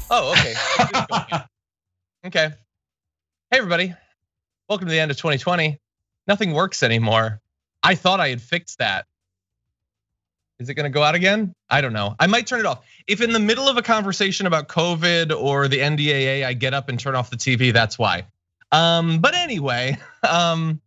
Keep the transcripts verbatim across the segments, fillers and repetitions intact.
Oh, okay. Okay. Hey, everybody. Welcome to the end of twenty twenty. Nothing works anymore. I thought I had fixed that. Is it gonna go out again? I don't know. I might turn it off. If in the middle of a conversation about COVID or the N D A A, I get up and turn off the T V, that's why. Um, but anyway, um,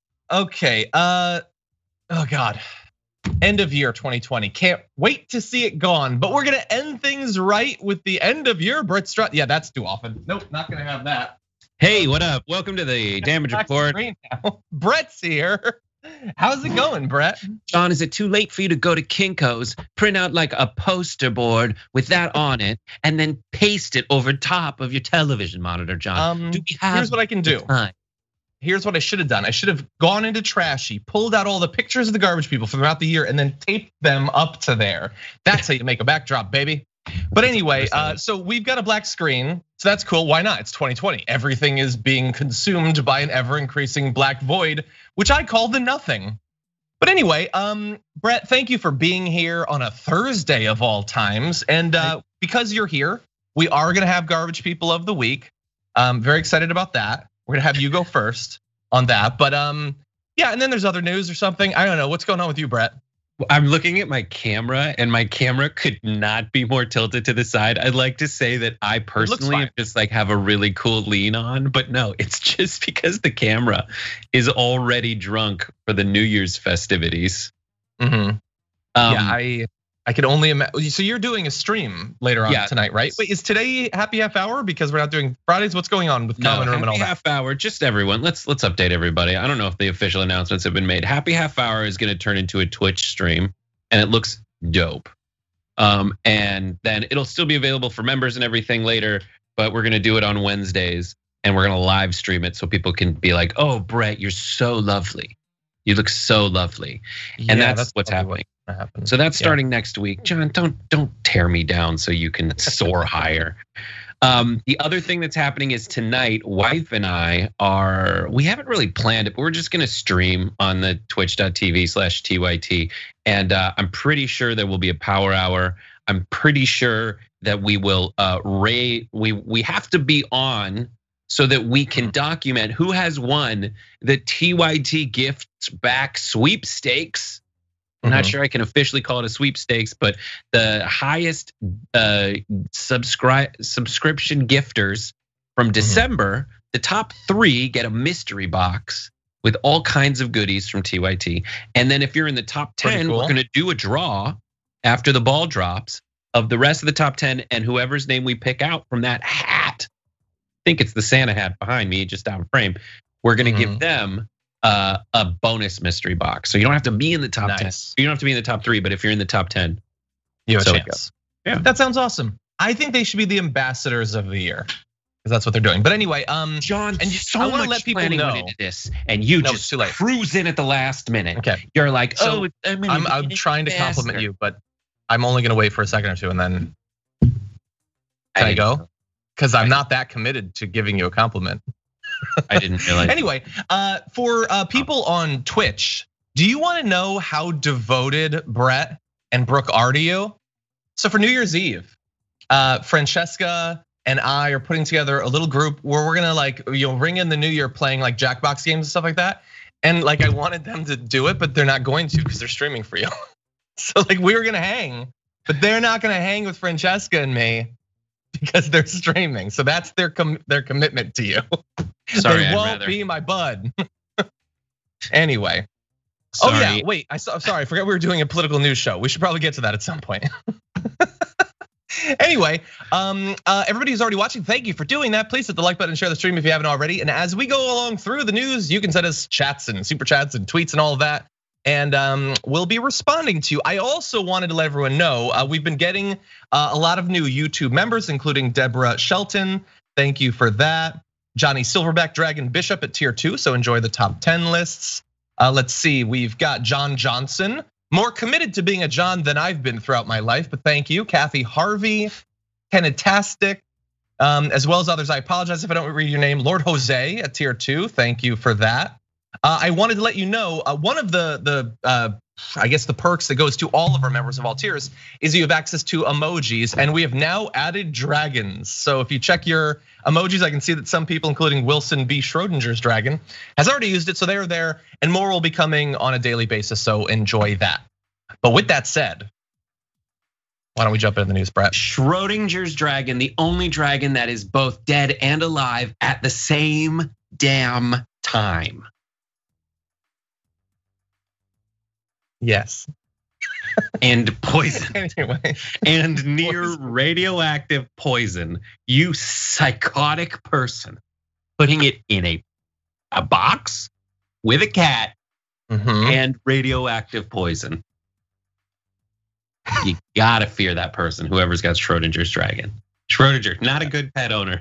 okay. Uh, oh God. End of year twenty twenty. Can't wait to see it gone. But we're gonna end things right with the end of year. Brett Strutt. Yeah, that's too often. Nope, not gonna have that. Hey, what up? Welcome to the Damage Report. Brett's here. How's it going, Brett? John, is it too late for you to go to Kinko's, print out like a poster board with that on it, and then paste it over top of your television monitor, John? Um, do we have here's what I can do. Time? Here's what I should have done. I should have gone into Trashy, pulled out all the pictures of the garbage people from throughout the year, and then taped them up to there. That's how you make a backdrop, baby. But anyway, uh, so we've got a black screen, so that's cool. Why not? It's twenty twenty. Everything is being consumed by an ever-increasing black void, which I call the nothing. But anyway, um, Brett, thank you for being here on a Thursday of all times. And uh, because you're here, we are gonna have Garbage People of the Week. I'm very excited about that. We're gonna have you go first on that. But um, yeah, and then there's other news or something. I don't know. What's going on with you, Brett? I'm looking at my camera and my camera could not be more tilted to the side. I'd like to say that I personally just like have a really cool lean on, but no, it's just because the camera is already drunk for the New Year's festivities. Mm-hmm. Um, yeah, I I could only imagine. So you're doing a stream later on yeah, tonight, right? Wait, is today Happy Half Hour because we're not doing Fridays? What's going on with no, Common Room and all that? Happy Half Hour, just everyone. Let's let's update everybody. I don't know if the official announcements have been made. Happy Half Hour is going to turn into a Twitch stream, and it looks dope. Um, and then it'll still be available for members and everything later, but we're going to do it on Wednesdays, and we're going to live stream it so people can be like, "Oh, Brett, you're so lovely. You look so lovely," and yeah, that's, that's what's happening. So that's starting yeah. next week. John, don't don't tear me down so you can soar higher. Um, the other thing that's happening is tonight, wife and I are, we haven't really planned it, but we're just gonna stream on the twitch.tv slash TYT. And I'm pretty sure there will be a power hour. I'm pretty sure that we will uh, rate, we, we have to be on so that we can document who has won the T Y T Gifts Back sweepstakes. I'm not sure I can officially call it a sweepstakes, but the highest uh, subscribe subscription gifters from December, mm-hmm. the top three get a mystery box with all kinds of goodies from T Y T. And then if you're in the top ten, cool. we're gonna do a draw after the ball drops of the rest of the top ten, and whoever's name we pick out from that hat, I think it's the Santa hat behind me, just out of frame, we're gonna mm-hmm. give them Uh, a bonus mystery box. So you don't have to be in the top nice. ten. You don't have to be in the top three, but if you're in the top ten, you have so a chance. Yeah, that sounds awesome. I think they should be the ambassadors of the year because that's what they're doing. But anyway, um, John, and so I want to let people know went into this, and you no, just cruise in at the last minute. Okay, you're like, so oh, I'm, I'm, I'm trying to compliment you, but I'm only going to wait for a second or two, and then can I, I go? Because I'm not that committed to giving you a compliment. I didn't realize. Anyway, uh, for people on Twitch, do you want to know how devoted Brett and Brooke are to you? So for New Year's Eve, uh, Francesca and I are putting together a little group where we're gonna like, you know, ring in the new year playing like Jackbox games and stuff like that. And like I wanted them to do it, but they're not going to because they're streaming for you. So like we were gonna hang, but they're not gonna hang with Francesca and me because they're streaming. So that's their com- their commitment to you. Sorry, they won't rather... be my bud. Anyway. Sorry. Oh yeah, wait, I saw, sorry, I forgot we were doing a political news show. We should probably get to that at some point. Anyway, um, everybody who's already watching, thank you for doing that. Please hit the like button and share the stream if you haven't already. And as we go along through the news, you can send us chats and super chats and tweets and all of that. And um, we'll be responding to you. I also wanted to let everyone know, uh, we've been getting uh, a lot of new YouTube members, including Deborah Shelton. Thank you for that. Johnny Silverback Dragon Bishop at tier two, so enjoy the top ten lists. Uh, let's see, we've got John Johnson, more committed to being a John than I've been throughout my life, but thank you. Kathy Harvey, Kennetastic, um, as well as others. I apologize if I don't read your name. Lord Jose at tier two, thank you for that. Uh, I wanted to let you know, uh, one of the the uh, I guess the perks that goes to all of our members of all tiers is you have access to emojis, and we have now added dragons. So if you check your emojis, I can see that some people, including Wilson B. Schrodinger's dragon, has already used it. So they're there, and more will be coming on a daily basis. So enjoy that. But with that said, why don't we jump into the news, Brett? Schrodinger's dragon, the only dragon that is both dead and alive at the same damn time. Yes. And poison. Anyway. And near poison. Radioactive poison. You psychotic person. Putting it in a, a box with a cat mm-hmm. and radioactive poison. You gotta fear that person, whoever's got Schrodinger's dragon. Schrodinger, not a good pet owner.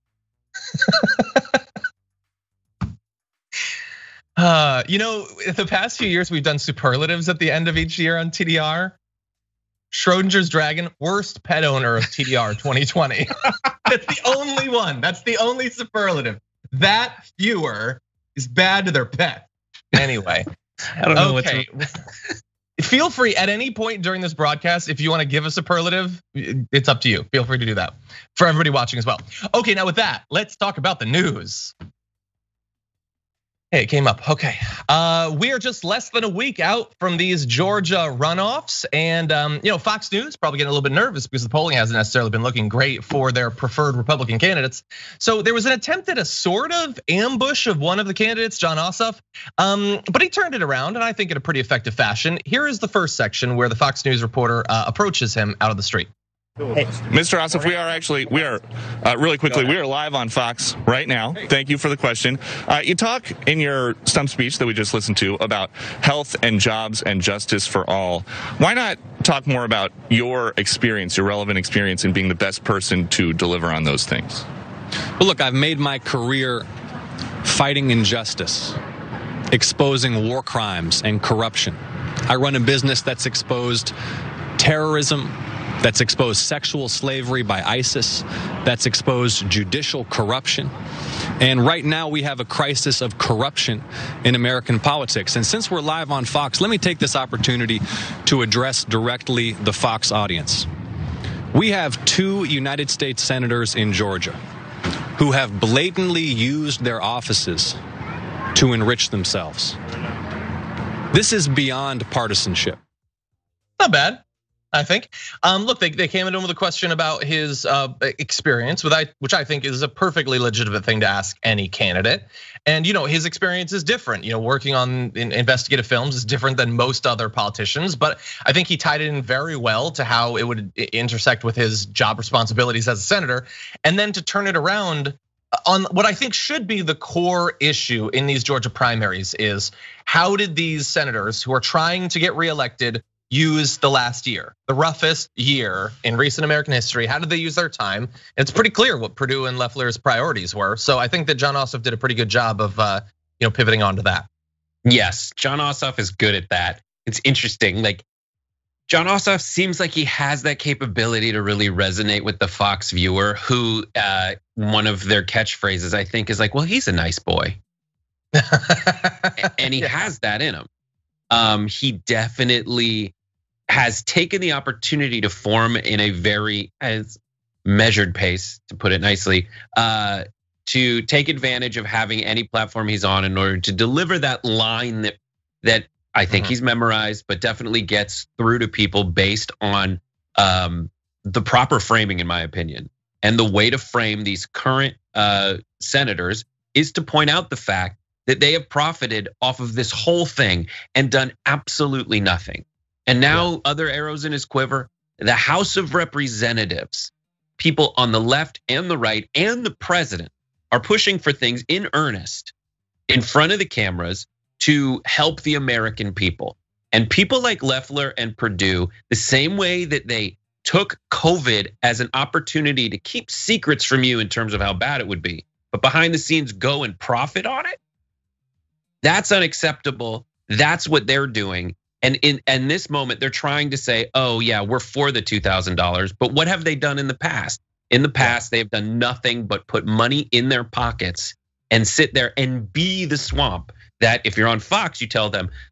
uh, you know, the past few years we've done superlatives at the end of each year on T D R. Schrodinger's dragon, worst pet owner of T D R twenty twenty. That's the only one. That's the only superlative. That viewer is bad to their pet. Anyway, I don't know okay. what's. Feel free at any point during this broadcast, if you want to give a superlative, it's up to you. Feel free to do that for everybody watching as well. Okay, now with that, let's talk about the news. Hey, it came up. Okay, uh, we are just less than a week out from these Georgia runoffs, and um, you know, Fox News probably getting a little bit nervous because the polling hasn't necessarily been looking great for their preferred Republican candidates. So there was an attempt at a sort of ambush of one of the candidates, Jon Ossoff, um, but he turned it around, and I think in a pretty effective fashion. Here is the first section where the Fox News reporter approaches him out of the street. Hey. Mister Ossoff, we are actually, we are, uh, really quickly, we are live on Fox right now. Thank you for the question. Uh, you talk in your stump speech that we just listened to about health and jobs and justice for all. Why not talk more about your experience, your relevant experience in being the best person to deliver on those things? Well, look, I've made my career fighting injustice, exposing war crimes and corruption. I run a business that's exposed terrorism, that's exposed sexual slavery by ISIS, that's exposed judicial corruption. And right now we have a crisis of corruption in American politics. And since we're live on Fox, let me take this opportunity to address directly the Fox audience. We have two United States senators in Georgia who have blatantly used their offices to enrich themselves. This is beyond partisanship. Not bad. I think. Um, look, they, they came into him with a question about his uh, experience, with I, which I think is a perfectly legitimate thing to ask any candidate. And you know, his experience is different. You know, working on in investigative films is different than most other politicians. But I think he tied it in very well to how it would intersect with his job responsibilities as a senator, and then to turn it around on what I think should be the core issue in these Georgia primaries is how did these senators who are trying to get reelected use the last year, the roughest year in recent American history? How did they use their time? It's pretty clear what Perdue and Loeffler's priorities were. So I think that Jon Ossoff did a pretty good job of you know pivoting onto that. Yes, Jon Ossoff is good at that. It's interesting. Like Jon Ossoff seems like he has that capability to really resonate with the Fox viewer, who uh, one of their catchphrases I think is like, "Well, he's a nice boy," and he yeah. has that in him. Um, he definitely has taken the opportunity to form in a very as measured pace, to put it nicely, uh, to take advantage of having any platform he's on in order to deliver that line that that I think mm-hmm. he's memorized, but definitely gets through to people based on um, the proper framing, in my opinion. And the way to frame these current uh, senators is to point out the fact that they have profited off of this whole thing and done absolutely nothing. And now yeah. other arrows in his quiver, the House of Representatives, people on the left and the right and the president are pushing for things in earnest in front of the cameras to help the American people. And people like Loeffler and Perdue, the same way that they took COVID as an opportunity to keep secrets from you in terms of how bad it would be, but behind the scenes go and profit on it, that's unacceptable. That's what they're doing. And in, in this moment, they're trying to say, oh yeah, we're for the two thousand dollars. But what have they done in the past? In the past, they've done nothing but put money in their pockets and sit there and be the swamp that if you're on Fox, you tell them,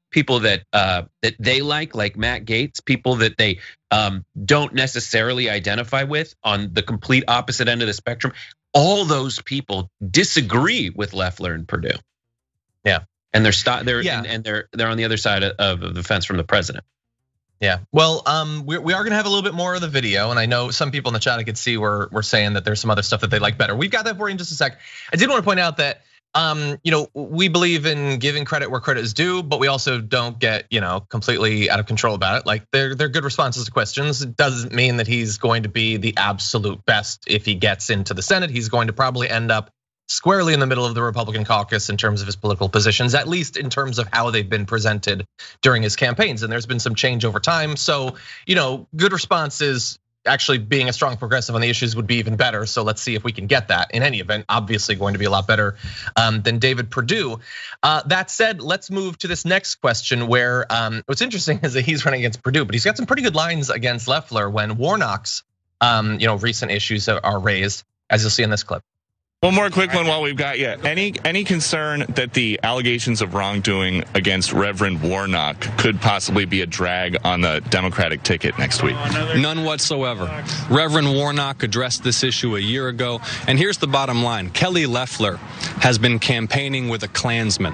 people that uh, that they like, like Matt Gaetz, people that they um, don't necessarily identify with on the complete opposite end of the spectrum. All those people disagree with Loeffler and Perdue. Yeah, and they're st- they're yeah. and, and they're they're on the other side of, of the fence from the president. Yeah, well, um, we we are gonna have a little bit more of the video, and I know some people in the chat I could see were were saying that there's some other stuff that they like better. We've got that for you in just a sec. I did want to point out that, um, you know, we believe in giving credit where credit is due, but we also don't get, you know, completely out of control about it. Like they're they're good responses to questions. It doesn't mean that he's going to be the absolute best if he gets into the Senate. He's going to probably end up squarely in the middle of the Republican caucus in terms of his political positions, at least in terms of how they've been presented during his campaigns. And there's been some change over time. So, you know, good responses, actually being a strong progressive on the issues would be even better. So let's see if we can get that. In any event, obviously going to be a lot better than David Perdue. That said, let's move to this next question where what's interesting is that he's running against Perdue, but he's got some pretty good lines against Loeffler when Warnock's you know, recent issues are raised, as you'll see in this clip. One more quick one while we've got you. Any any concern that the allegations of wrongdoing against Reverend Warnock could possibly be a drag on the Democratic ticket next week? None whatsoever. Reverend Warnock addressed this issue a year ago, and here's the bottom line. Kelly Loeffler has been campaigning with a Klansman.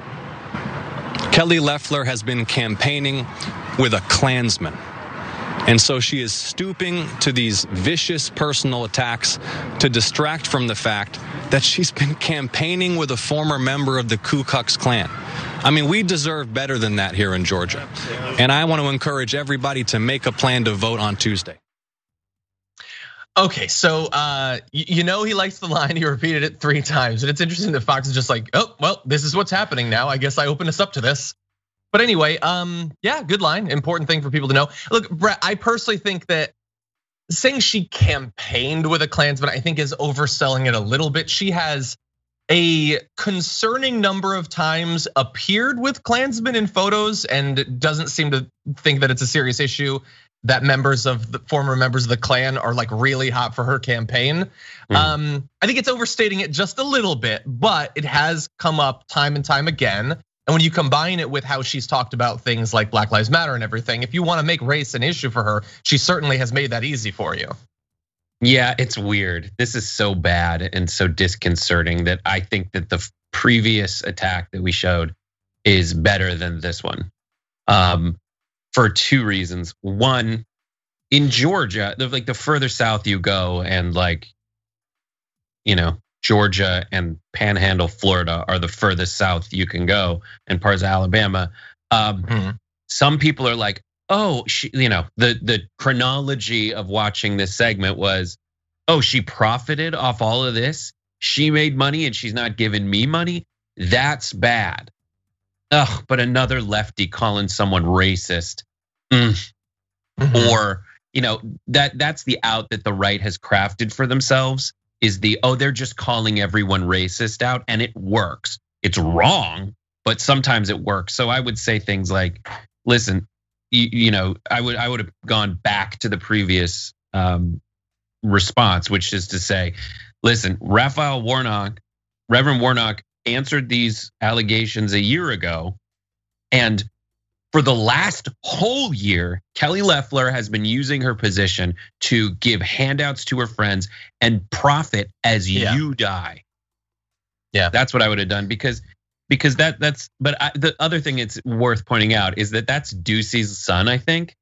Kelly Loeffler has been campaigning with a Klansman. And so she is stooping to these vicious personal attacks to distract from the fact that she's been campaigning with a former member of the Ku Klux Klan. I mean, we deserve better than that here in Georgia. And I want to encourage everybody to make a plan to vote on Tuesday. Okay, so uh, you know he likes the line, he repeated it three times. And it's interesting that Fox is just like, oh, well, this is what's happening now. I guess I open us up to this. But anyway, um, yeah, good line. Important thing for people to know. Look, Brett, I personally think that saying she campaigned with a Klansman, I think is overselling it a little bit. She has a concerning number of times appeared with Klansmen in photos and doesn't seem to think that it's a serious issue that members of the former members of the Klan are like really hot for her campaign. Mm. Um, I think it's overstating it just a little bit, but it has come up time and time again. And when you combine it with how she's talked about things like Black Lives Matter and everything, if you want to make race an issue for her, she certainly has made that easy for you. Yeah, it's weird. This is so bad and so disconcerting that I think that the previous attack that we showed is better than this one. Um, for two reasons. One, in Georgia, like the further south you go and like, you know, Georgia and Panhandle, Florida are the furthest south you can go, and parts of Alabama. Um, mm-hmm. Some people are like, oh, she, you know, the the chronology of watching this segment was, oh, she profited off all of this. She made money and she's not giving me money. That's bad. Ugh, but another lefty calling someone racist, mm. mm-hmm. or you know that that's the out that the right has crafted for themselves. Is the, oh, they're just calling everyone racist out, and it works. It's wrong, but sometimes it works. So I would say things like, listen, you, you know, I would I would have gone back to the previous um, response, which is to say, listen, Raphael Warnock, Reverend Warnock answered these allegations a year ago, and for the last whole year, Kelly Loeffler has been using her position to give handouts to her friends and profit as yeah. you die. Yeah, that's what I would have done because because that that's. But I, the other thing it's worth pointing out is that that's Ducey's son, I think,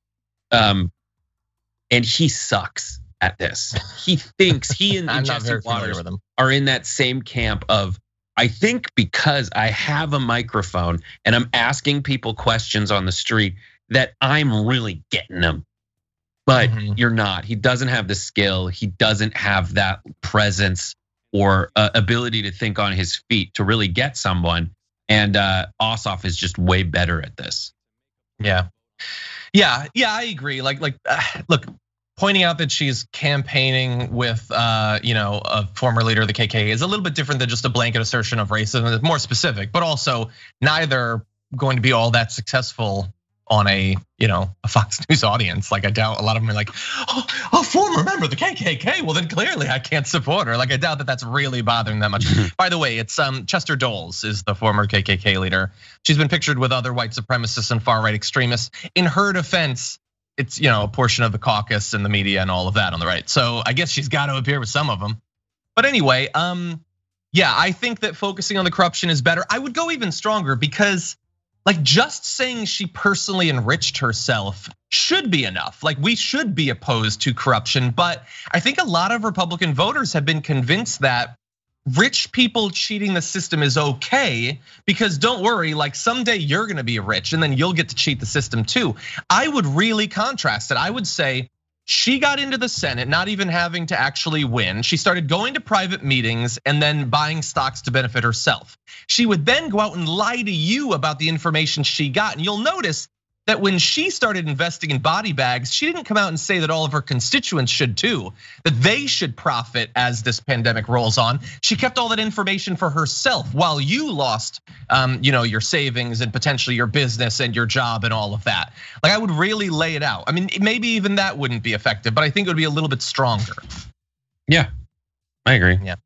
um, and he sucks at this. He thinks he and Jesse Waters are in that same camp of, I think because I have a microphone and I'm asking people questions on the street that I'm really getting them. But mm-hmm. you're not. He doesn't have the skill. He doesn't have that presence or ability to think on his feet to really get someone. And Ossoff is just way better at this. Yeah, yeah, yeah. I agree. Like, like, look. Pointing out that she's campaigning with, you know, a former leader of the K K K is a little bit different than just a blanket assertion of racism. It's more specific, but also neither going to be all that successful on a, you know, a Fox News audience. Like I doubt a lot of them are like, oh, a former member of the K K K. Well, then clearly I can't support her. Like I doubt that that's really bothering that much. By the way, it's um Chester Doles is the former K K K leader. She's been pictured with other white supremacists and far right extremists. In her defense, it's, you know, a portion of the caucus and the media and all of that on the right. So I guess she's got to appear with some of them. But anyway, um, yeah, I think that focusing on the corruption is better. I would go even stronger because like just saying she personally enriched herself should be enough. Like we should be opposed to corruption, but I think a lot of Republican voters have been convinced that rich people cheating the system is okay because don't worry, like someday you're gonna be rich and then you'll get to cheat the system too. I would really contrast it. I would say she got into the Senate not even having to actually win. She started going to private meetings and then buying stocks to benefit herself. She would then go out and lie to you about the information she got. And you'll notice that when she started investing in body bags, she didn't come out and say that all of her constituents should too, that they should profit as this pandemic rolls on. She kept all that information for herself while you lost you know, your savings and potentially your business and your job and all of that. Like I would really lay it out. I mean, maybe even that wouldn't be effective, but I think it would be a little bit stronger. Yeah, I agree. Yeah.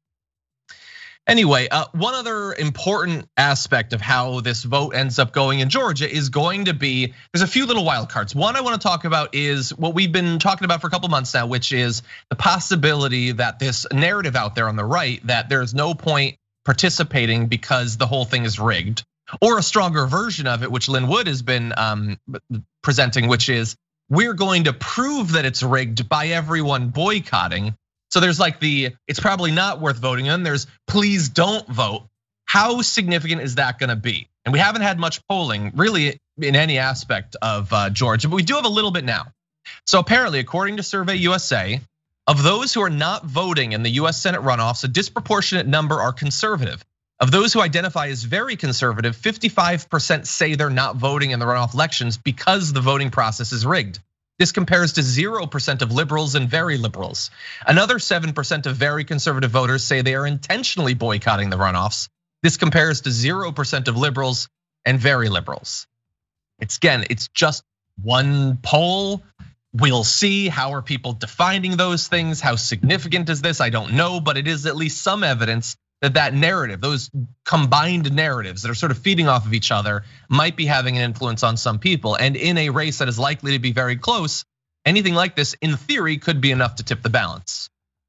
Anyway, one other important aspect of how this vote ends up going in Georgia is going to be, there's a few little wild cards. One I want to talk about is what we've been talking about for a couple months now, which is the possibility that this narrative out there on the right, that there's no point participating because the whole thing is rigged, or a stronger version of it, which Lin Wood has been presenting, which is we're going to prove that it's rigged by everyone boycotting. So there's like the, it's probably not worth voting on. There's please don't vote. How significant is that gonna be? And we haven't had much polling really in any aspect of Georgia, but we do have a little bit now. So apparently, according to Survey U S A, of those who are not voting in the U S Senate runoffs, a disproportionate number are conservative. Of those who identify as very conservative, fifty-five percent say they're not voting in the runoff elections because the voting process is rigged. This compares to zero percent of liberals and very liberals. Another seven percent of very conservative voters say they are intentionally boycotting the runoffs. This compares to zero percent of liberals and very liberals. It's again, it's just one poll. We'll see. How are people defining those things? How significant is this? I don't know, but it is at least some evidence that that narrative, those combined narratives that are sort of feeding off of each other, might be having an influence on some people. And in a race that is likely to be very close, anything like this, in theory, could be enough to tip the balance.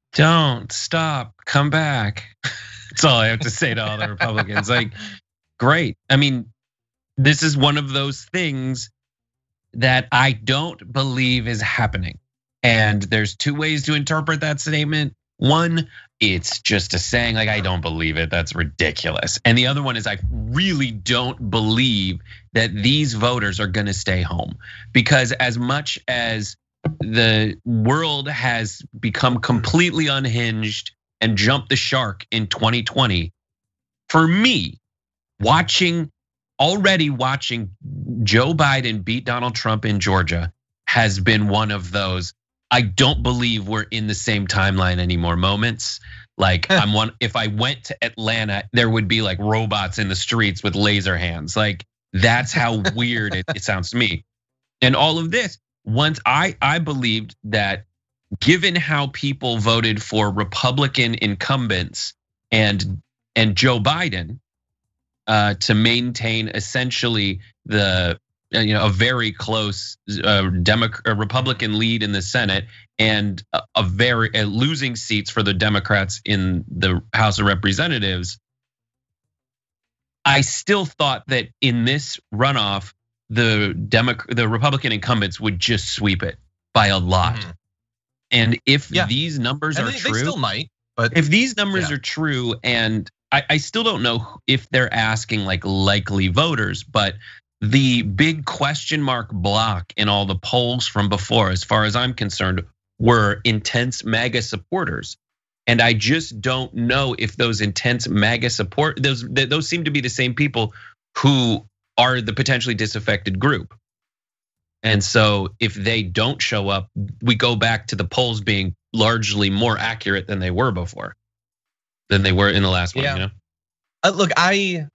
Don't stop, come back. That's all I have to say to all the Republicans. Like, great. I mean, this is one of those things that I don't believe is happening. And there's two ways to interpret that statement. One, it's just a saying, like, I don't believe it, that's ridiculous. And the other one is I really don't believe that these voters are gonna stay home. Because as much as the world has become completely unhinged and jumped the shark in twenty twenty, for me, watching, already watching Joe Biden beat Donald Trump in Georgia has been one of those, I don't believe we're in the same timeline anymore moments. Like I'm one, if I went to Atlanta, there would be like robots in the streets with laser hands. Like that's how weird it, it sounds to me. And all of this, once I I believed that given how people voted for Republican incumbents and and Joe Biden uh, to maintain essentially the you know, a very close uh, Democrat, Republican lead in the Senate, and a very uh, losing seats for the Democrats in the House of Representatives. I still thought that in this runoff, the Democrat, the Republican incumbents would just sweep it by a lot. Mm. And if yeah. these numbers and are they, true, they still might. But if these numbers yeah. are true, and I, I still don't know if they're asking like likely voters, but the big question mark block in all the polls from before, as far as I'm concerned, were intense MAGA supporters. And I just don't know if those intense MAGA support, those those seem to be the same people who are the potentially disaffected group. And so if they don't show up, we go back to the polls being largely more accurate than they were before, than they were in the last one, yeah. you know? Uh, look, I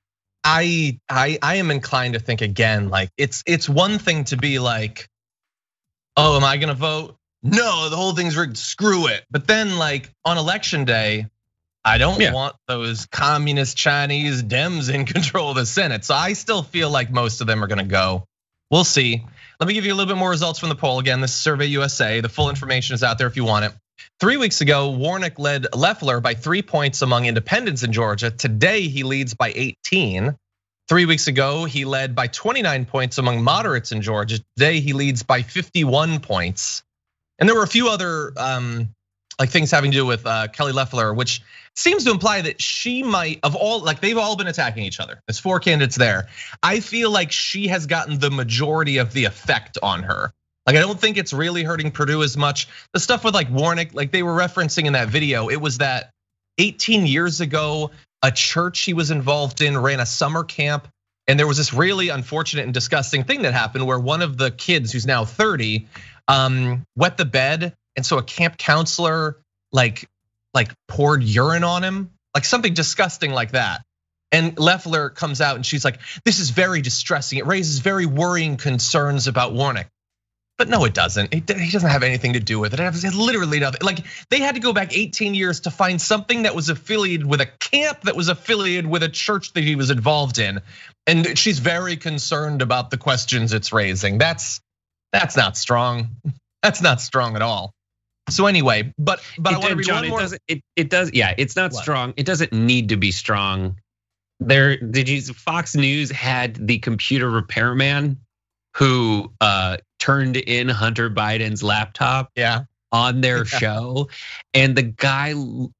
I I I am inclined to think again, like it's it's one thing to be like, oh, am I gonna vote? No, the whole thing's rigged, screw it. But then like on election day, I don't yeah. want those communist Chinese Dems in control of the Senate. So I still feel like most of them are gonna go. We'll see. Let me give you a little bit more results from the poll. Again, this is Survey U S A. The full information is out there if you want it. Three weeks ago, Warnock led Loeffler by three points among independents in Georgia. Today, he leads by eighteen. Three weeks ago, he led by twenty-nine points among moderates in Georgia. Today, he leads by fifty-one points. And there were a few other um, like things having to do with uh, Kelly Loeffler, which seems to imply that she might, of all, like they've all been attacking each other. There's four candidates there. I feel like she has gotten the majority of the effect on her. Like I don't think it's really hurting Perdue as much. The stuff with like Warnock, like they were referencing in that video, it was that eighteen years ago, a church he was involved in ran a summer camp. And there was this really unfortunate and disgusting thing that happened where one of the kids who's now thirty um, wet the bed. And so a camp counselor like, like poured urine on him, like something disgusting like that. And Loeffler comes out and she's like, this is very distressing. It raises very worrying concerns about Warnock. But no, it doesn't. He doesn't have anything to do with it. It has literally nothing. Like they had to go back eighteen years to find something that was affiliated with a camp that was affiliated with a church that he was involved in. And she's very concerned about the questions it's raising. That's that's not strong. That's not strong at all. So anyway, but but I want to read John, one more. It does, it, it does, yeah, it's not what? strong. It doesn't need to be strong. There, did you? Fox News had the computer repairman who uh, turned in Hunter Biden's laptop yeah. on their yeah. show. And the guy,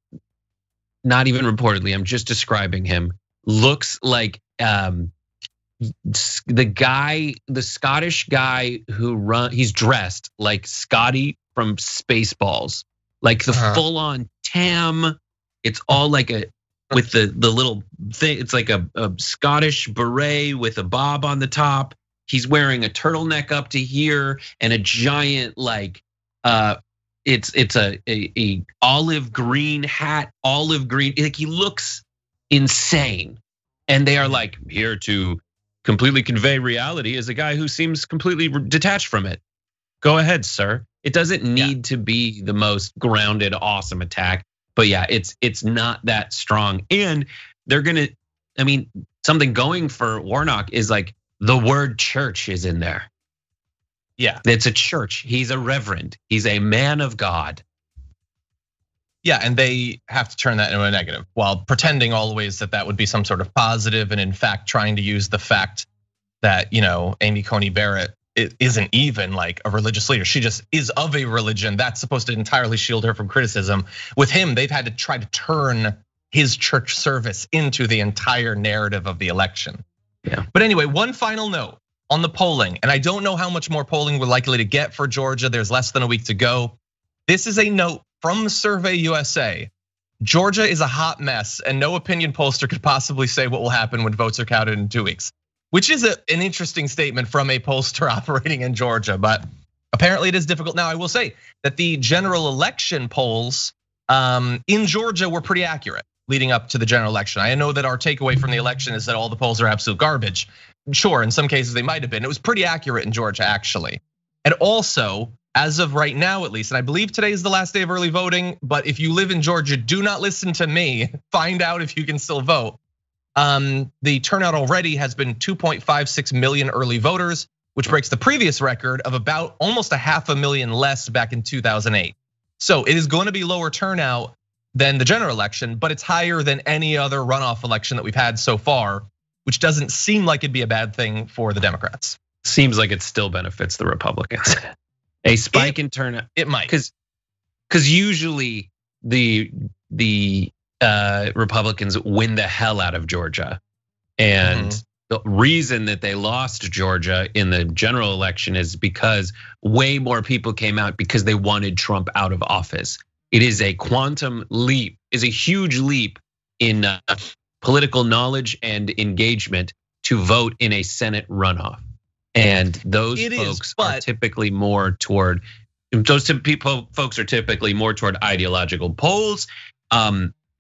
not even reportedly, I'm just describing him, looks like um, the guy, the Scottish guy who run, he's dressed like Scotty from Spaceballs, like the uh-huh. full on tam. It's all like a, with the, the little thing, it's like a, a Scottish beret with a bob on the top. He's wearing a turtleneck up to here and a giant like uh it's it's a, a a olive green hat, olive green. Like he looks insane. And they are like, here to completely convey reality is a guy who seems completely detached from it. Go ahead, sir. It doesn't need yeah. to be the most grounded, awesome attack. But yeah, it's it's not that strong. And they're gonna, I mean, something going for Warnock is like the word church is in there. Yeah, it's a church. He's a reverend. He's a man of God. Yeah, and they have to turn that into a negative while pretending always that that would be some sort of positive, and in fact trying to use the fact that, you know, Amy Coney Barrett isn't even like a religious leader. She just is of a religion that's supposed to entirely shield her from criticism. With him, they've had to try to turn his church service into the entire narrative of the election. Yeah. But anyway, one final note on the polling, and I don't know how much more polling we're likely to get for Georgia. There's less than a week to go. This is a note from Survey U S A. Georgia is a hot mess, and no opinion pollster could possibly say what will happen when votes are counted in two weeks, which is a, an interesting statement from a pollster operating in Georgia, but apparently it is difficult. Now, I will say that the general election polls in Georgia were pretty accurate leading up to the general election. I know that our takeaway from the election is that all the polls are absolute garbage. Sure, in some cases they might have been. It was pretty accurate in Georgia, actually. And also, as of right now at least, and I believe today is the last day of early voting, but if you live in Georgia, do not listen to me. Find out if you can still vote. Um, the turnout already has been two point five six million early voters, which breaks the previous record of about almost a half a million less back in two thousand eight. So it is going to be lower turnout than the general election, but it's higher than any other runoff election that we've had so far, which doesn't seem like it'd be a bad thing for the Democrats. Seems like it still benefits the Republicans. A spike it, in turnout. It might. Because because usually the the uh, Republicans win the hell out of Georgia. And mm-hmm. the reason that they lost Georgia in the general election is because way more people came out because they wanted Trump out of office. It is a quantum leap, is a huge leap in political knowledge and engagement to vote in a Senate runoff. And those it folks is, are typically more toward, those people, folks are typically more toward ideological polls. Um,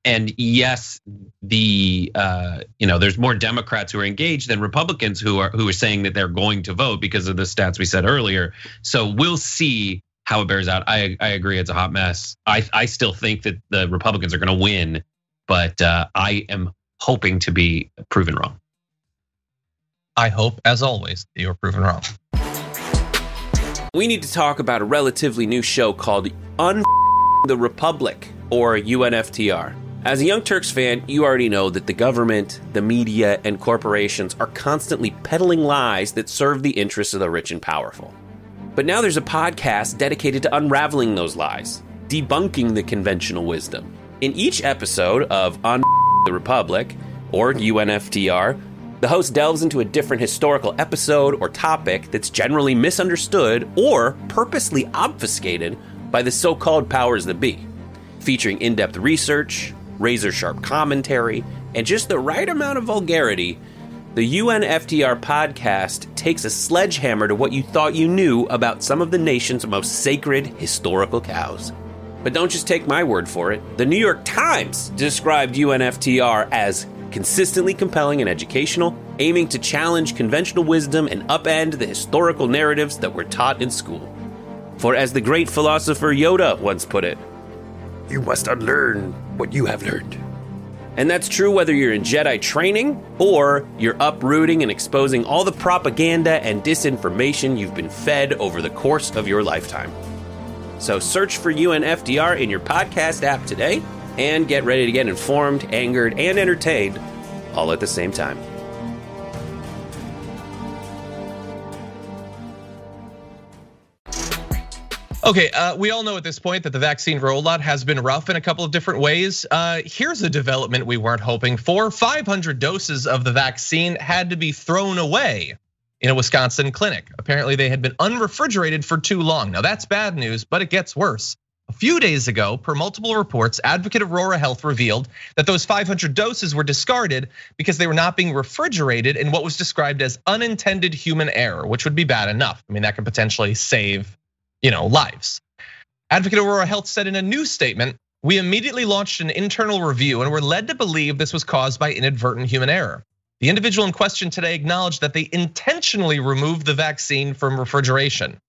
and yes, the uh, you know, there's more Democrats who are engaged than Republicans who are who are saying that they're going to vote because of the stats we said earlier. So we'll see how it bears out. I I agree, it's a hot mess. I I still think that the Republicans are going to win, but uh, I am hoping to be proven wrong. I hope, as always, that you're proven wrong. We need to talk about a relatively new show called Un the Republic, or U N F T R. As a Young Turks fan, you already know that the government, the media, and corporations are constantly peddling lies that serve the interests of the rich and powerful. But now there's a podcast dedicated to unraveling those lies, debunking the conventional wisdom. In each episode of Un the Republic, or U N F T R, the host delves into a different historical episode or topic that's generally misunderstood or purposely obfuscated by the so-called powers that be. Featuring in-depth research, razor-sharp commentary, and just the right amount of vulgarity, the U N F T R podcast takes a sledgehammer to what you thought you knew about some of the nation's most sacred historical cows. But don't just take my word for it. The New York Times described U N F T R as consistently compelling and educational, aiming to challenge conventional wisdom and upend the historical narratives that were taught in school. For as the great philosopher Yoda once put it, you must unlearn what you have learned. And that's true whether you're in Jedi training or you're uprooting and exposing all the propaganda and disinformation you've been fed over the course of your lifetime. So search for U N F T R in your podcast app today and get ready to get informed, angered, and entertained all at the same time. Okay, uh, we all know at this point that the vaccine rollout has been rough in a couple of different ways. Uh, here's a development we weren't hoping for. five hundred doses of the vaccine had to be thrown away in a Wisconsin clinic. Apparently they had been unrefrigerated for too long. Now that's bad news, but it gets worse. A few days ago, per multiple reports, Advocate Aurora Health revealed that those five hundred doses were discarded because they were not being refrigerated in what was described as unintended human error, which would be bad enough. I mean, that could potentially save, you know, lives. Advocate Aurora Health said in a news statement, "We immediately launched an internal review and were led to believe this was caused by inadvertent human error. The individual in question today acknowledged that they intentionally removed the vaccine from refrigeration."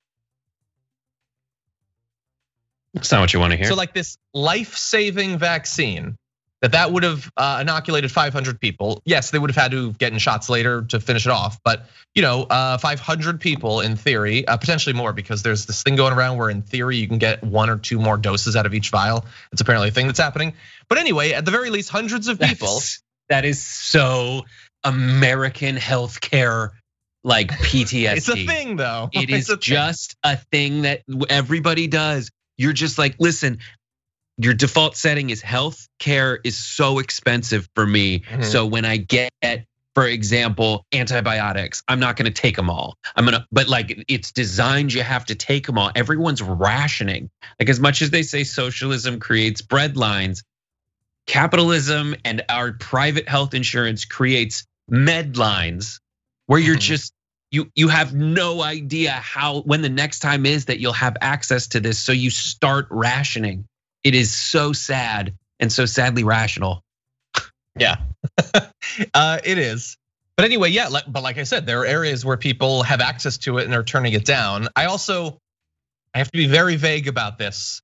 That's not what you want to hear. So like this life-saving vaccine, that that would have inoculated five hundred people. Yes, they would have had to get in shots later to finish it off. But you know, five hundred people in theory, potentially more, because there's this thing going around where in theory you can get one or two more doses out of each vial. It's apparently a thing that's happening. But anyway, at the very least, hundreds of people. That's, that is so American healthcare, like P T S D. It's a thing though. It is a just a thing that everybody does. You're just like, listen, your default setting is health care is so expensive for me. Mm-hmm. So when I get, for example, antibiotics, I'm not gonna take them all. I'm gonna, but like it's designed, you have to take them all. Everyone's rationing. Like as much as they say socialism creates breadlines, capitalism and our private health insurance creates med lines where you're mm-hmm. just, You you have no idea how, when the next time is that you'll have access to this, so you start rationing. It is so sad and so sadly rational. Yeah, uh, it is. But anyway, yeah, but like I said, there are areas where people have access to it and are turning it down. I also, I have to be very vague about this.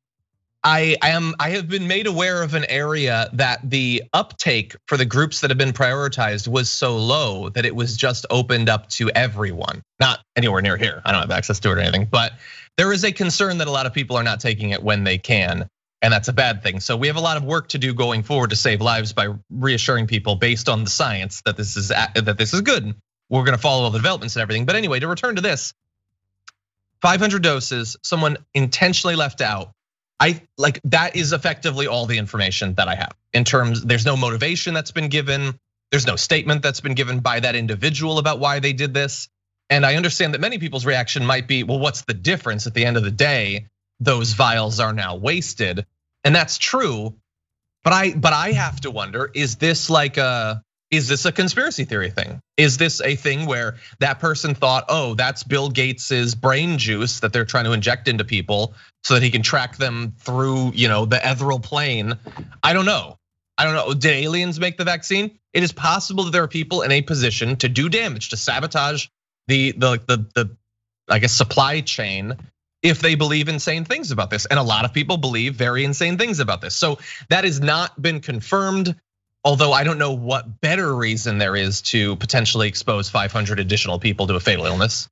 I am I have been made aware of an area that the uptake for the groups that have been prioritized was so low that it was just opened up to everyone. Not anywhere near here. I don't have access to it or anything, but there is a concern that a lot of people are not taking it when they can, and that's a bad thing. So we have a lot of work to do going forward to save lives by reassuring people based on the science that this is that this is good. We're going to follow all the developments and everything. But anyway, to return to this, five hundred doses, someone intentionally left out. I like that is effectively all the information that I have in terms, there's no motivation that's been given. There's no statement that's been given by that individual about why they did this. And I understand that many people's reaction might be, well, what's the difference at the end of the day? Those vials are now wasted. And that's true. But I but I have to wonder, is this like a Is this a conspiracy theory thing? Is this a thing where that person thought, oh, that's Bill Gates's brain juice that they're trying to inject into people so that he can track them through, you know, the ethereal plane? I don't know. I don't know, did aliens make the vaccine? It is possible that there are people in a position to do damage, to sabotage the the the, the I guess supply chain if they believe insane things about this. And a lot of people believe very insane things about this. So that has not been confirmed. Although I don't know what better reason there is to potentially expose five hundred additional people to a fatal illness.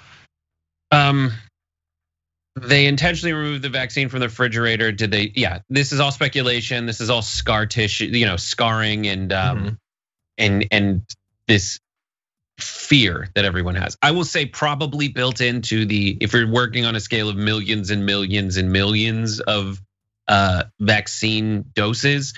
Um, they intentionally removed the vaccine from the refrigerator. Did they? Yeah, this is all speculation. This is all scar tissue, you know, scarring and um, mm-hmm. and and this fear that everyone has. I will say probably built into the, if you're working on a scale of millions and millions and millions of uh, vaccine doses,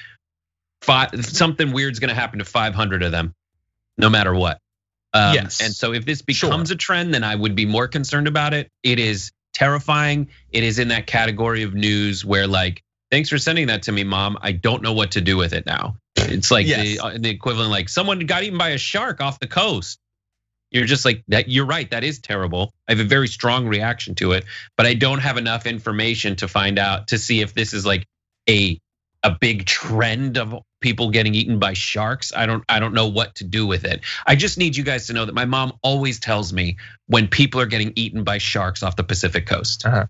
Five, something weird's gonna happen to five hundred of them, no matter what. Um, yes. And so if this becomes sure. a trend, then I would be more concerned about it. It is terrifying. It is in that category of news where like, thanks for sending that to me, Mom. I don't know what to do with it now. It's like yes. the, the equivalent, like someone got eaten by a shark off the coast. You're just like, that. You're right, that is terrible. I have a very strong reaction to it, but I don't have enough information to find out, to see if this is like a a big trend of people getting eaten by sharks. I don't I don't know what to do with it. I just need you guys to know that my mom always tells me when people are getting eaten by sharks off the Pacific coast. Uh-huh.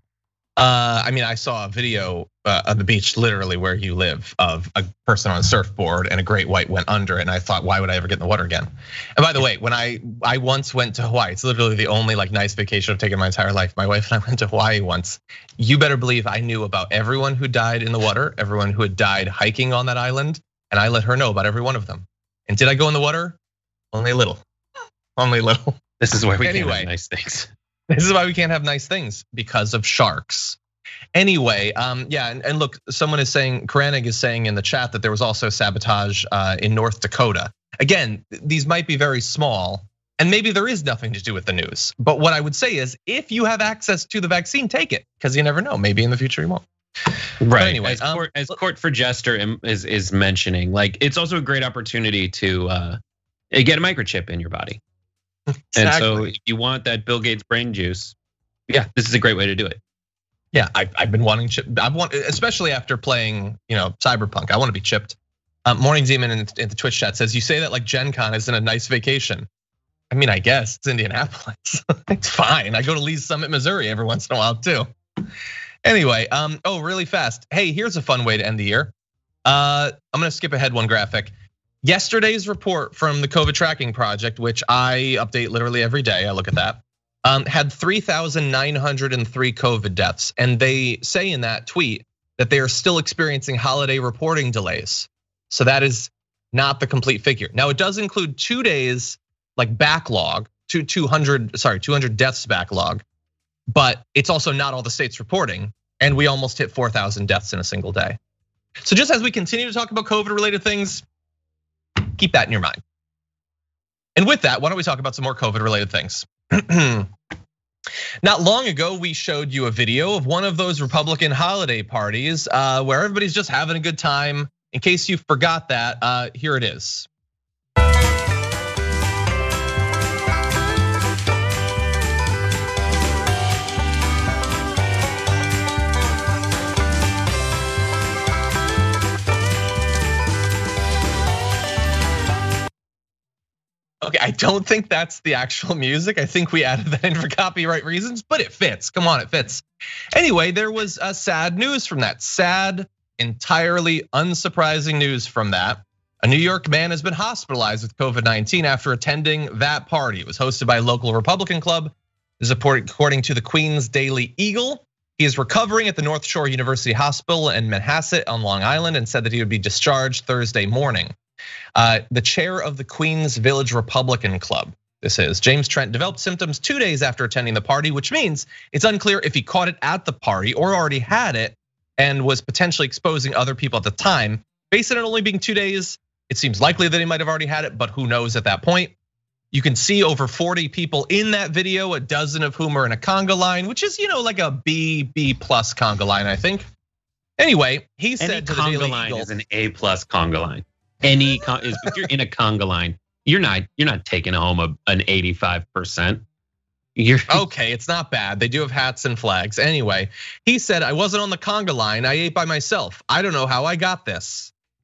Uh, I mean, I saw a video uh, on the beach, literally where you live, of a person on a surfboard and a great white went under it. And I thought, why would I ever get in the water again? And by the way, when I I once went to Hawaii, it's literally the only like nice vacation I've taken in my entire life. My wife and I went to Hawaii once. You better believe I knew about everyone who died in the water, everyone who had died hiking on that island, and I let her know about every one of them. And did I go in the water? Only a little, only a little. This is why we anyway, can't have nice things. This is why we can't have nice things, because of sharks. Anyway, um, yeah, and, and look, someone is saying, Karanig is saying in the chat that there was also sabotage in North Dakota. Again, these might be very small, and maybe there is nothing to do with the news. But what I would say is, if you have access to the vaccine, take it, because you never know. Maybe in the future you won't. Right. But anyway, as, um, Court, as Court for Jester is is mentioning, like it's also a great opportunity to uh, get a microchip in your body. Exactly. And so if you want that Bill Gates brain juice, yeah, this is a great way to do it. Yeah, I've, I've been wanting chip. I've want, especially after playing, you know, Cyberpunk. I want to be chipped. Um, Morning Demon in, in the Twitch chat says, "You say that like Gen Con isn't a nice vacation." I mean, I guess it's Indianapolis. It's fine. I go to Lee's Summit, Missouri every once in a while too. Anyway, um, oh, really fast. Hey, here's a fun way to end the year. Uh, I'm gonna skip ahead one graphic. Yesterday's report from the COVID tracking project, which I update literally every day. I look at that. Um, had three thousand nine hundred three COVID deaths. And they say in that tweet that they are still experiencing holiday reporting delays. So that is not the complete figure. Now it does include two days like backlog, two, 200, sorry, two hundred deaths backlog, but it's also not all the states reporting. And we almost hit four thousand deaths in a single day. So just as we continue to talk about COVID related things, keep that in your mind. And with that, why don't we talk about some more COVID related things? Not long ago, we showed you a video of one of those Republican holiday parties where everybody's just having a good time. In case you forgot that, here it is. Okay, I don't think that's the actual music. I think we added that in for copyright reasons, but it fits. Come on, it fits. Anyway, there was a sad news from that. Sad, entirely unsurprising news from that. A New York man has been hospitalized with COVID nineteen after attending that party. It was hosted by a local Republican club. This is according to the Queens Daily Eagle. He is recovering at the North Shore University Hospital in Manhasset on Long Island and said that he would be discharged Thursday morning. Uh, the chair of the Queens Village Republican Club, this is James Trent, developed symptoms two days after attending the party, which means it's unclear if he caught it at the party or already had it and was potentially exposing other people at the time. Based on it only being two days, it seems likely that he might have already had it, but who knows at that point. You can see over forty people in that video, a dozen of whom are in a conga line, which is, you know, like a B, B plus conga line, I think. Anyway, he said Any to the conga Daily line Eagle, is an A plus conga line. Any if you're in a conga line, you're not you're not taking home a, an eighty-five percent. You're okay, it's not bad. They do have hats and flags. Anyway, he said, "I wasn't on the conga line. I ate by myself. I don't know how I got this."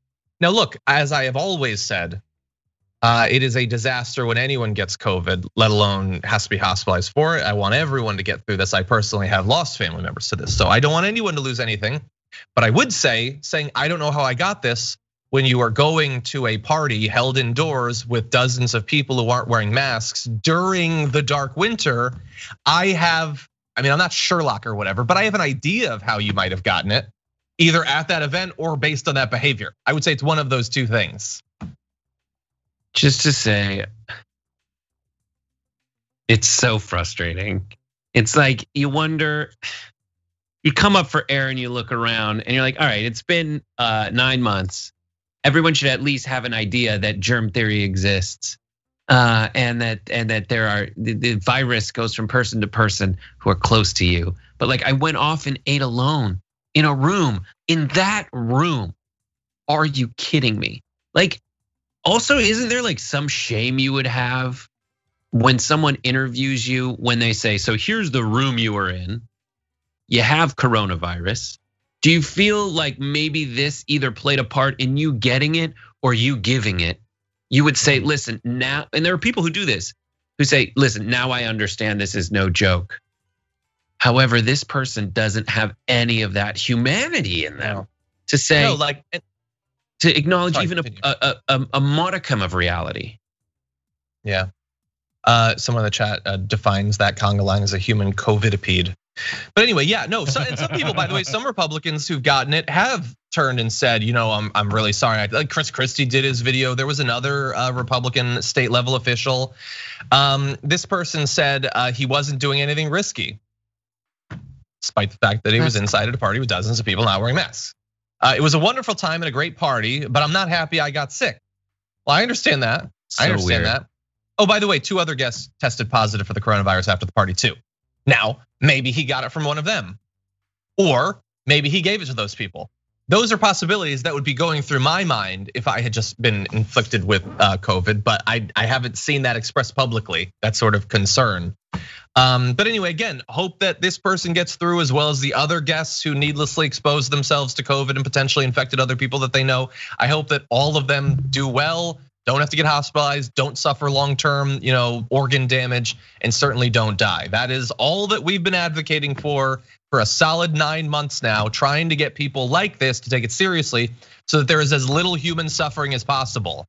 Now, look, as I have always said, uh, it is a disaster when anyone gets COVID, let alone has to be hospitalized for it. I want everyone to get through this. I personally have lost family members to this, so I don't want anyone to lose anything. But I would say, saying I don't know how I got this, when you are going to a party held indoors with dozens of people who aren't wearing masks during the dark winter, I have, I mean, I'm not Sherlock or whatever, but I have an idea of how you might have gotten it, either at that event or based on that behavior. I would say it's one of those two things. Just to say, it's so frustrating. It's like you wonder, you come up for air and you look around and you're like, all right, it's been nine months. Everyone should at least have an idea that germ theory exists, uh, and that and that there are the, the virus goes from person to person who are close to you. But like I went off and ate alone in a room. In that room, are you kidding me? Like, also, isn't there like some shame you would have when someone interviews you when they say, "So here's the room you were in. You have coronavirus." Do you feel like maybe this either played a part in you getting it or you giving it? You would say, listen, now, and there are people who do this, who say, listen, now I understand this is no joke. However, this person doesn't have any of that humanity in them to say, no, like, to acknowledge sorry, even a, a, a modicum of reality. Yeah, uh, someone in the chat uh, defines that conga line as a human COVIDipede. But anyway, yeah, no, so, and some people, by the way, some Republicans who've gotten it have turned and said, you know, I'm I'm really sorry. Like Chris Christie did his video. There was another uh, Republican state level official. Um, this person said uh, he wasn't doing anything risky, despite the fact that he was inside at a party with dozens of people not wearing masks. Uh, it was a wonderful time and a great party, but I'm not happy I got sick. Well, I understand that. So I understand weird. that. Oh, by the way, two other guests tested positive for the coronavirus after the party too. Now, maybe he got it from one of them, or maybe he gave it to those people. Those are possibilities that would be going through my mind if I had just been inflicted with COVID, but I, I haven't seen that expressed publicly, that sort of concern. Um, but anyway, again, hope that this person gets through as well as the other guests who needlessly exposed themselves to COVID and potentially infected other people that they know. I hope that all of them do well, don't have to get hospitalized, don't suffer long-term, you know, organ damage, and certainly don't die. That is all that we've been advocating for for a solid nine months now, trying to get people like this to take it seriously so that there is as little human suffering as possible.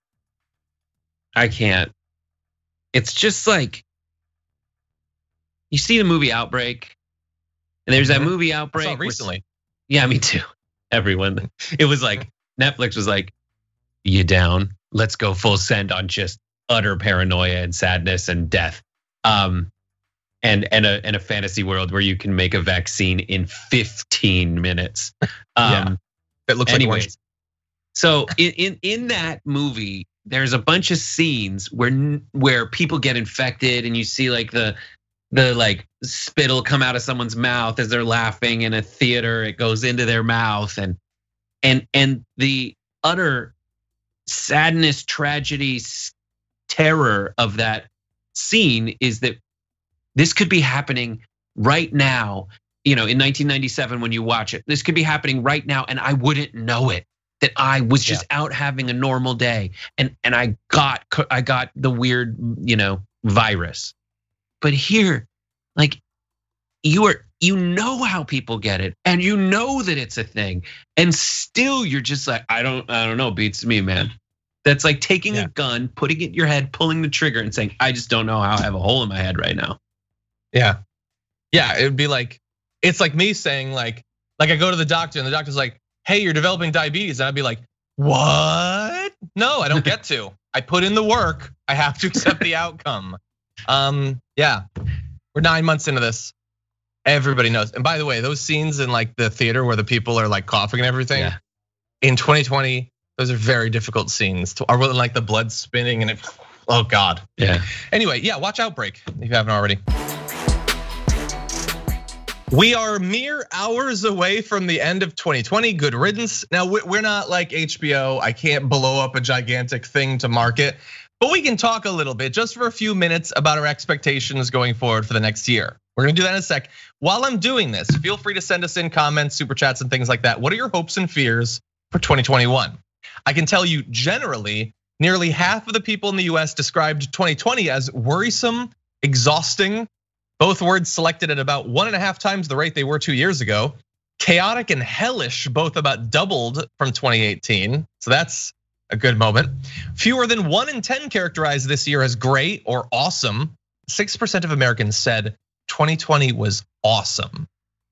I can't. It's just like, you see the movie Outbreak, and there's that movie Outbreak. I saw it recently. Which, yeah, me too. Everyone, it was like, Netflix was like, you down? Let's go full send on just utter paranoia and sadness and death. Um, and and a and a fantasy world where you can make a vaccine in fifteen minutes. Um, yeah, it looks anyways, like so in, in in that movie, there's a bunch of scenes where where people get infected, and you see like the the like spittle come out of someone's mouth as they're laughing in a theater. It goes into their mouth, and and and the utter sadness, tragedy, terror of that scene is that this could be happening right now. You know, in nineteen ninety-seven, when you watch it, this could be happening right now, and I wouldn't know it. That I was just yeah. out having a normal day, and and I got I got the weird, you know, virus. But here, like, you are you know how people get it, and you know that it's a thing, and still you're just like, I don't I don't know, beats me, man. That's like taking yeah. a gun, putting it in your head, pulling the trigger, and saying, I just don't know how I have a hole in my head right now. Yeah, yeah, it would be like, it's like me saying like, like I go to the doctor and the doctor's like, hey, you're developing diabetes, and I'd be like, what? No, I don't get to. I put in the work. I have to accept the outcome. Um, yeah, we're nine months into this. Everybody knows. And by the way, those scenes in like the theater where the people are like coughing and everything, yeah. in twenty twenty, those are very difficult scenes. Or like the blood spinning and it, oh God. Yeah. Anyway, yeah, watch Outbreak if you haven't already. We are mere hours away from the end of twenty twenty. Good riddance. Now, we're not like H B O. I can't blow up a gigantic thing to market, but we can talk a little bit just for a few minutes about our expectations going forward for the next year. We're gonna do that in a sec. While I'm doing this, feel free to send us in comments, super chats, and things like that. What are your hopes and fears for twenty twenty-one? I can tell you generally, nearly half of the people in the U S described twenty twenty as worrisome, exhausting, both words selected at about one and a half times the rate they were two years ago. Chaotic and hellish, both about doubled from twenty eighteen. So that's a good moment. Fewer than one in ten characterized this year as great or awesome. six percent of Americans said twenty twenty was awesome.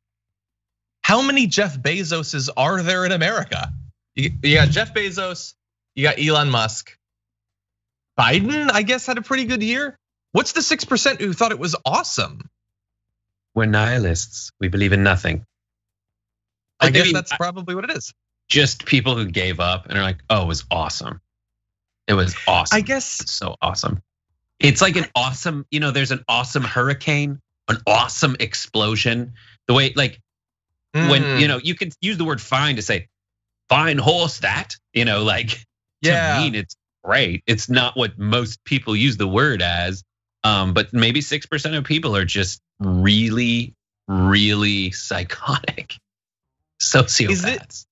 How many Jeff Bezoses are there in America? You got Jeff Bezos, you got Elon Musk. Biden, I guess, had a pretty good year. What's the six percent who thought it was awesome? We're nihilists. We believe in nothing. I guess that's probably what it is. Just people who gave up and are like, oh, it was awesome. It was awesome. I guess it's so awesome. It's like an awesome, you know, there's an awesome hurricane, an awesome explosion. The way, like, mm. when, you know, you can use the word fine to say, fine horse that, you know, like, yeah. to mean it's great. It's not what most people use the word as. Um, but maybe six percent of people are just really, really psychotic. Sociopaths. Is, it,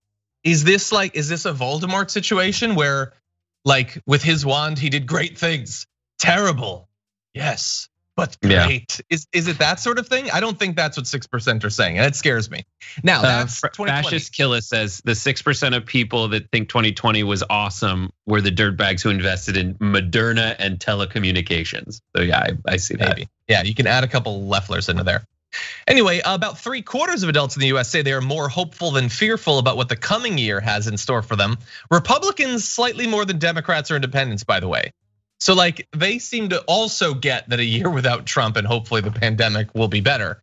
is this like, is this a Voldemort situation where, like, with his wand, he did great things? Terrible, yes, but great. Yeah. Is is it that sort of thing? I don't think that's what six percent are saying, and it scares me. Now, that's uh, Fascist Killa says the six percent of people that think twenty twenty was awesome were the dirtbags who invested in Moderna and telecommunications. So yeah, I, I see that. Maybe. Yeah, you can add a couple Lefflers into there. Anyway, about three quarters of adults in the U S say they are more hopeful than fearful about what the coming year has in store for them. Republicans slightly more than Democrats or independents, by the way. So like they seem to also get that a year without Trump and hopefully the pandemic will be better.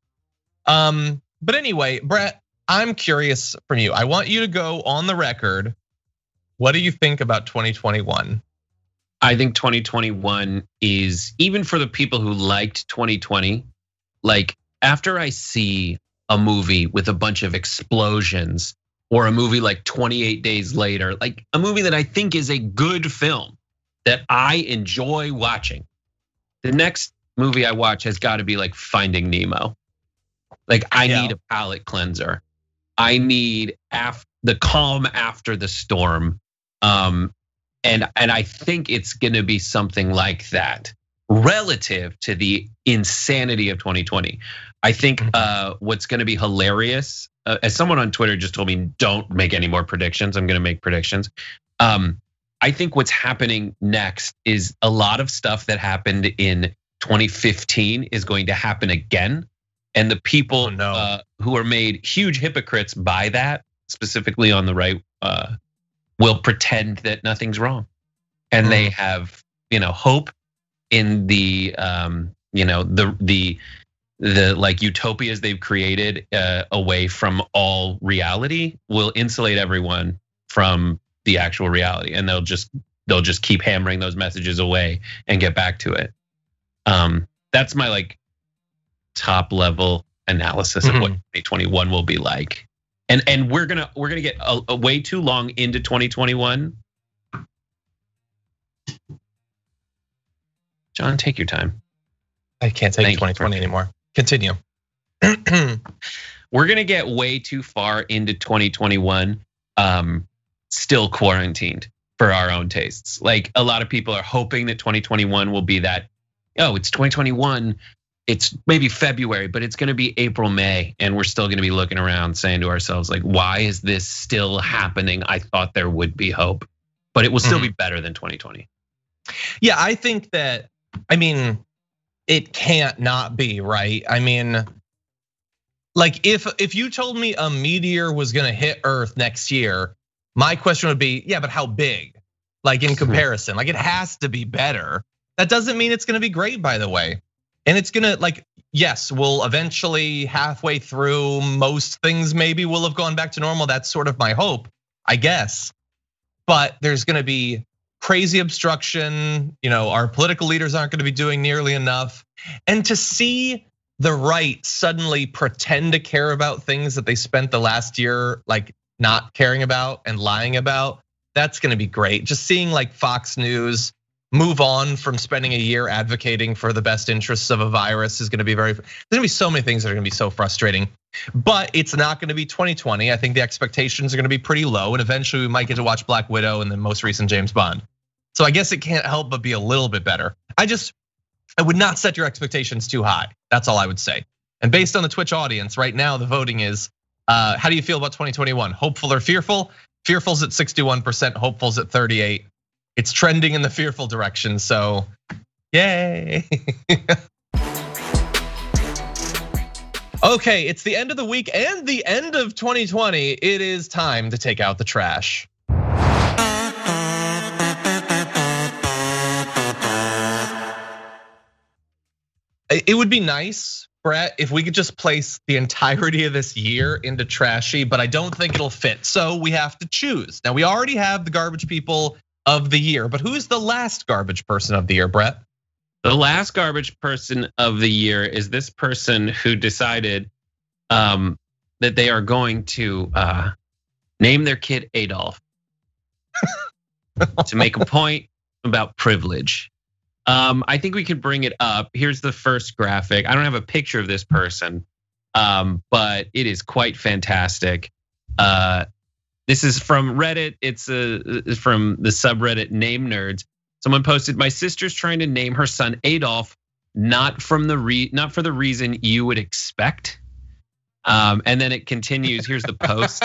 Um, but anyway, Brett, I'm curious from you. I want you to go on the record. What do you think about twenty twenty-one? I think twenty twenty-one is, even for the people who liked twenty twenty, like, after I see a movie with a bunch of explosions or a movie like twenty-eight days later, like a movie that I think is a good film that I enjoy watching, the next movie I watch has got to be like Finding Nemo. Like I yeah. need a palate cleanser. I need af- the calm after the storm. Um, and, and I think it's gonna be something like that relative to the insanity of twenty twenty. I think uh, what's going to be hilarious, uh, as someone on Twitter just told me, don't make any more predictions. I'm going to make predictions. Um, I think what's happening next is a lot of stuff that happened in twenty fifteen is going to happen again. And the people oh, no. uh, who are made huge hypocrites by that, specifically on the right, uh, will pretend that nothing's wrong. And mm. they have, you know, hope in the, um, you know, the, the, the like utopias they've created uh, away from all reality will insulate everyone from the actual reality, and they'll just they'll just keep hammering those messages away and get back to it. Um, that's my like top level analysis mm-hmm. of what twenty twenty-one will be like, and and we're gonna we're gonna get a, a way too long into twenty twenty-one. John, take your time. I can't take Thank twenty twenty anymore. Continue. We're gonna get way too far into twenty twenty-one, um, still quarantined for our own tastes. Like a lot of people are hoping that twenty twenty-one will be that, oh, it's twenty twenty-one, it's maybe February, but it's gonna be April, May, and we're still gonna be looking around saying to ourselves, like, why is this still happening? I thought there would be hope, but it will still mm-hmm. be better than twenty twenty. Yeah, I think that, I mean, it can't not be, right? I mean, like if if you told me a meteor was gonna hit Earth next year, my question would be, yeah, but how big? Like in comparison, like it has to be better. That doesn't mean it's gonna be great, by the way. And it's gonna, like, yes, we'll eventually halfway through, most things maybe will have gone back to normal. That's sort of my hope, I guess. But there's gonna be crazy obstruction, you know, our political leaders aren't gonna be doing nearly enough. And to see the right suddenly pretend to care about things that they spent the last year like not caring about and lying about, that's gonna be great. Just seeing like Fox News move on from spending a year advocating for the best interests of a virus is gonna be very, there's gonna be so many things that are gonna be so frustrating, but it's not gonna be twenty twenty. I think the expectations are gonna be pretty low, and eventually we might get to watch Black Widow and the most recent James Bond. So I guess it can't help but be a little bit better. I just, I would not set your expectations too high. That's all I would say. And based on the Twitch audience right now, the voting is, uh, how do you feel about twenty twenty-one? Hopeful or fearful? Fearful's at sixty-one percent, hopeful's at thirty-eight. It's trending in the fearful direction, so yay. Okay, it's the end of the week and the end of twenty twenty. It is time to take out the trash. It would be nice, Brett, if we could just place the entirety of this year into trashy, but I don't think it'll fit. So we have to choose. Now we already have the garbage people of the year, but who's the last garbage person of the year, Brett? The last garbage person of the year is this person who decided um, that they are going to uh, name their kid Adolf to make a point about privilege. Um, I think we could bring it up. Here's the first graphic. I don't have a picture of this person, um, but it is quite fantastic. Uh, this is from Reddit. It's a, from the subreddit Name Nerds. Someone posted, "My sister's trying to name her son Adolf, not from the re, not for the reason you would expect." Um, and then it continues. Here's the post.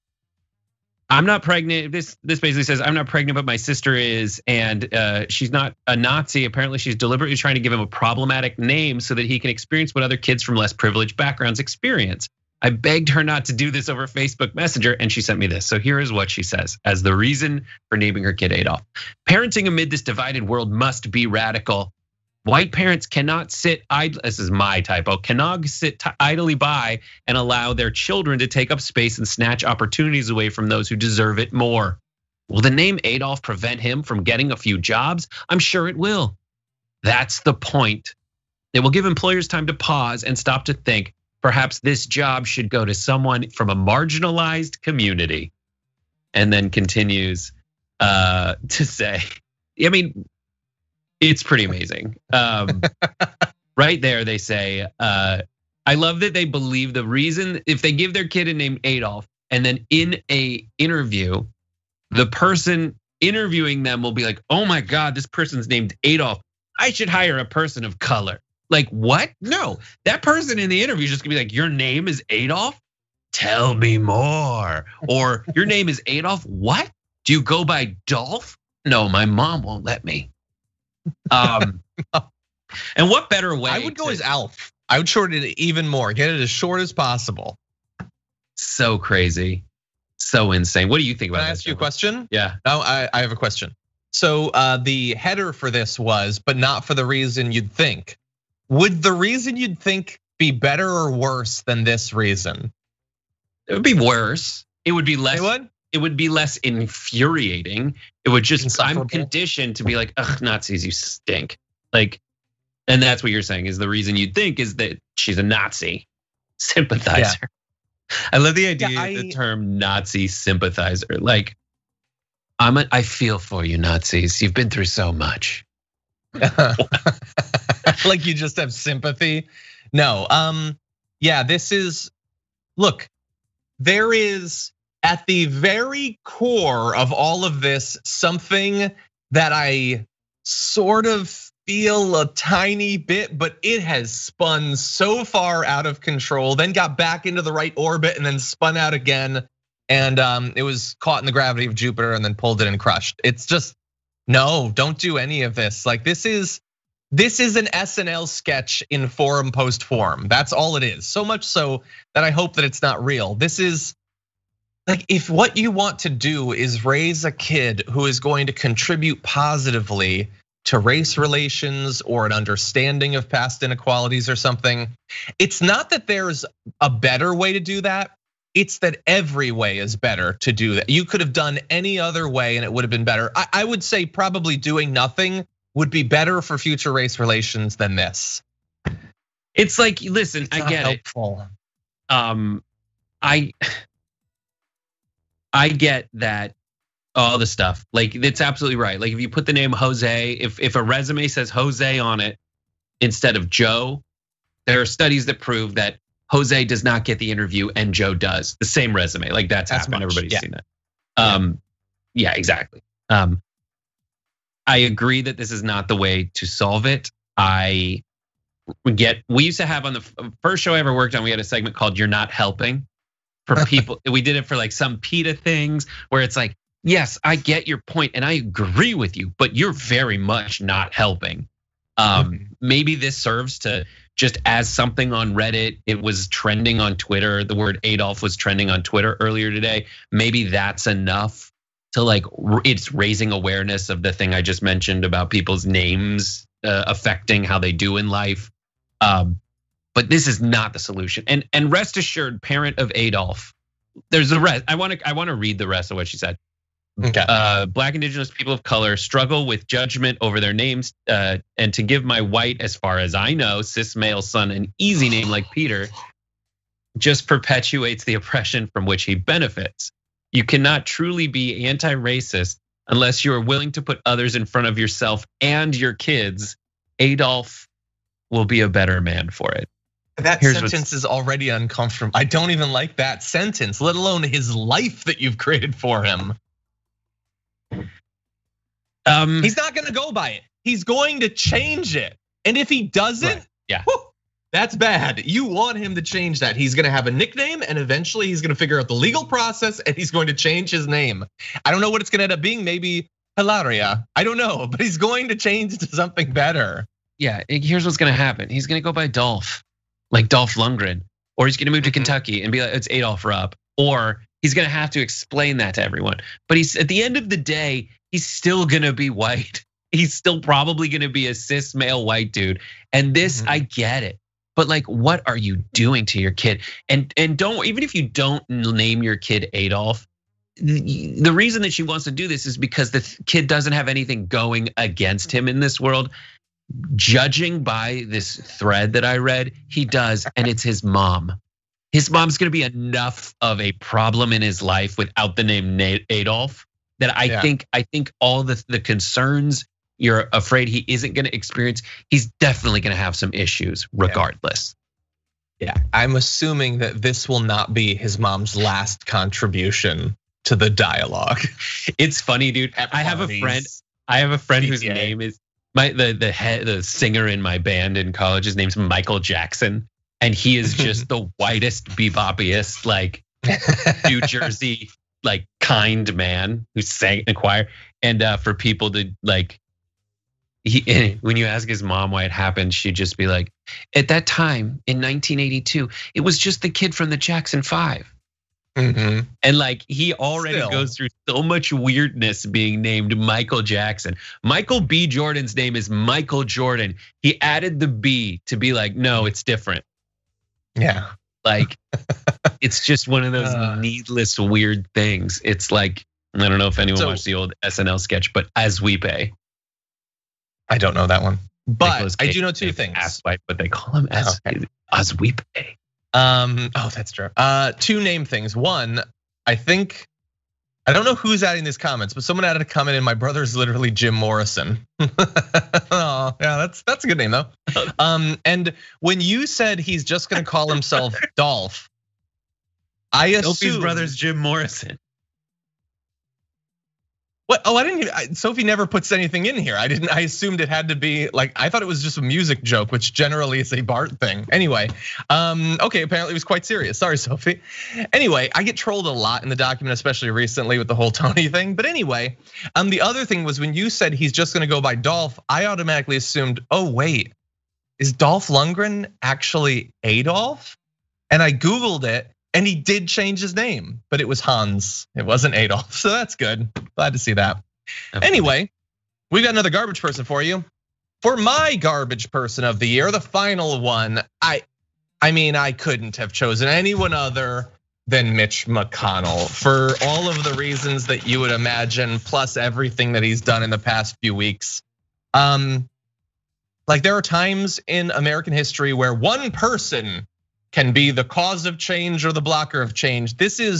I'm not pregnant. This this basically says I'm not pregnant, but my sister is, and uh, she's not a Nazi. Apparently, she's deliberately trying to give him a problematic name so that he can experience what other kids from less privileged backgrounds experience. I begged her not to do this over Facebook Messenger, and she sent me this. So here is what she says as the reason for naming her kid Adolf. Parenting amid this divided world must be radical. White parents cannot sit idle, this is my typo, cannot sit idly by and allow their children to take up space and snatch opportunities away from those who deserve it more. Will the name Adolf prevent him from getting a few jobs? I'm sure it will. That's the point. It will give employers time to pause and stop to think, perhaps this job should go to someone from a marginalized community. And then continues to say, I mean, it's pretty amazing. Um, right there, they say, uh, I love that they believe the reason, if they give their kid a name Adolf, and then in a interview, the person interviewing them will be like, oh my God, this person's named Adolf. I should hire a person of color. Like what? No, that person in the interview is just gonna be like, your name is Adolf? Tell me more. Or your name is Adolf, what? Do you go by Dolph? No, my mom won't let me. Um, and what better way? I would go to, as Alf. I would shorten it even more. Get it as short as possible. So crazy, so insane. What do you think about Can I this? ask you a question? Yeah. No, I, I have a question. So uh, the header for this was, but not for the reason you'd think. Would the reason you'd think be better or worse than this reason? It would be worse. It would be less. It would? It would be less infuriating. It would just, I'm conditioned to be like, ugh, Nazis, you stink. Like, and that's what you're saying is the reason you'd think is that she's a Nazi sympathizer. Yeah. I love the idea, yeah, I, the term Nazi sympathizer. Like, I'm a, I feel for you, Nazis. You've been through so much. Like you just have sympathy. No, um, yeah, this is, look, there is, at the very core of all of this, something that I sort of feel a tiny bit, but it has spun so far out of control, then got back into the right orbit and then spun out again. And it was caught in the gravity of Jupiter and then pulled it and crushed. It's just, no, don't do any of this. Like this is, this is an S N L sketch in forum post form. That's all it is. So much so that I hope that it's not real. This is, like if what you want to do is raise a kid who is going to contribute positively to race relations or an understanding of past inequalities or something, it's not that there's a better way to do that. It's that every way is better to do that. You could have done any other way and it would have been better. I would say probably doing nothing would be better for future race relations than this. It's like, listen, it's I get helpful. it. Um, I. I get that all the stuff. Like, it's absolutely right. Like, if you put the name Jose, if if a resume says Jose on it instead of Joe, there are studies that prove that Jose does not get the interview and Joe does. The same resume. Like, that's, that's happened. Much. Everybody's yeah. seen that. Um, yeah, exactly. Um, I agree that this is not the way to solve it. I get, we used to have on the first show I ever worked on, we had a segment called You're Not Helping for people. We did it for like some PETA things where it's like, yes, I get your point and I agree with you, but you're very much not helping. Um, maybe this serves to just as something on Reddit, it was trending on Twitter. The word Adolf was trending on Twitter earlier today. Maybe that's enough to like, it's raising awareness of the thing I just mentioned about people's names uh, affecting how they do in life. Um, but this is not the solution. And and rest assured, parent of Adolf, there's the rest. I want to I want to read the rest of what she said. Okay. Uh, Black, Indigenous people of color struggle with judgment over their names, uh, and to give my white, as far as I know, cis male son an easy name like Peter just perpetuates the oppression from which he benefits. You cannot truly be anti-racist unless you are willing to put others in front of yourself and your kids. Adolf will be a better man for it. That Here's sentence is already uncomfortable. I don't even like that sentence, let alone his life that you've created for him. Um, He's not gonna go by it. He's going to change it. And if he doesn't, right. yeah, whew, that's bad. You want him to change that. He's gonna have a nickname and eventually he's gonna figure out the legal process and he's going to change his name. I don't know what it's gonna end up being, maybe Hilaria. I don't know, but he's going to change to something better. Yeah, here's what's gonna happen. He's gonna go by Dolph, like Dolph Lundgren, or he's gonna move to mm-hmm. Kentucky and be like, it's Adolf Rupp, or he's gonna have to explain that to everyone. But he's at the end of the day, he's still gonna be white. He's still probably gonna be a cis male white dude. And this, mm-hmm. I get it. But like, what are you doing to your kid? And and don't, even if you don't name your kid Adolf, the reason that she wants to do this is because the kid doesn't have anything going against him in this world. Judging by this thread that I read, he does, and it's his mom. His mom's gonna be enough of a problem in his life without the name Adolf that I yeah. think I think all the, the concerns you're afraid he isn't gonna experience, he's definitely gonna have some issues regardless. Yeah, yeah. I'm assuming that this will not be his mom's last contribution to the dialogue. It's funny, dude. At I have parties. a friend, I have a friend whose name is my the the head the singer in my band in college. His name's Michael Jackson. And he is just the whitest, beboppiest, like New Jersey, like kind man who sang in a choir. And for people to like, he, when you ask his mom why it happened, she'd just be like, at that time in nineteen eighty-two, it was just the kid from the Jackson Five. Mm-hmm. And like, he already Still. goes through so much weirdness being named Michael Jackson. Michael B. Jordan's name is Michael Jordan. He added the B to be like, no, it's different. Yeah. Like, it's just one of those uh, needless, weird things. It's like, I don't know if anyone so, watched the old S N L sketch, but As We Pay. I don't know that one. But I do know two things. Asswipe, but they call him As, okay. As We Pay. Um, oh, that's true. Uh, two name things. One, I think, I don't know who's adding these comments, but someone added a comment and my brother's literally Jim Morrison. Oh, yeah, that's that's a good name though. Um, and when you said he's just gonna call himself Dolph, I assume Sophie's brother's Jim Morrison. What? Oh, I didn't even, Sophie never puts anything in here. I didn't, I assumed it had to be like, I thought it was just a music joke, which generally is a Bart thing. Anyway, um, okay, apparently it was quite serious. Sorry, Sophie. Anyway, I get trolled a lot in the document, especially recently with the whole Tony thing. But anyway, um, the other thing was when you said he's just gonna go by Dolph, I automatically assumed, oh wait, is Dolph Lundgren actually Adolf? And I Googled it. And he did change his name, but it was Hans. It wasn't Adolf, so that's good. Glad to see that. Okay. Anyway, we got another garbage person for you. For my garbage person of the year, the final one, I, I mean, I couldn't have chosen anyone other than Mitch McConnell for all of the reasons that you would imagine, plus everything that he's done in the past few weeks. Um, like there are times in American history where one person can be the cause of change or the blocker of change. This is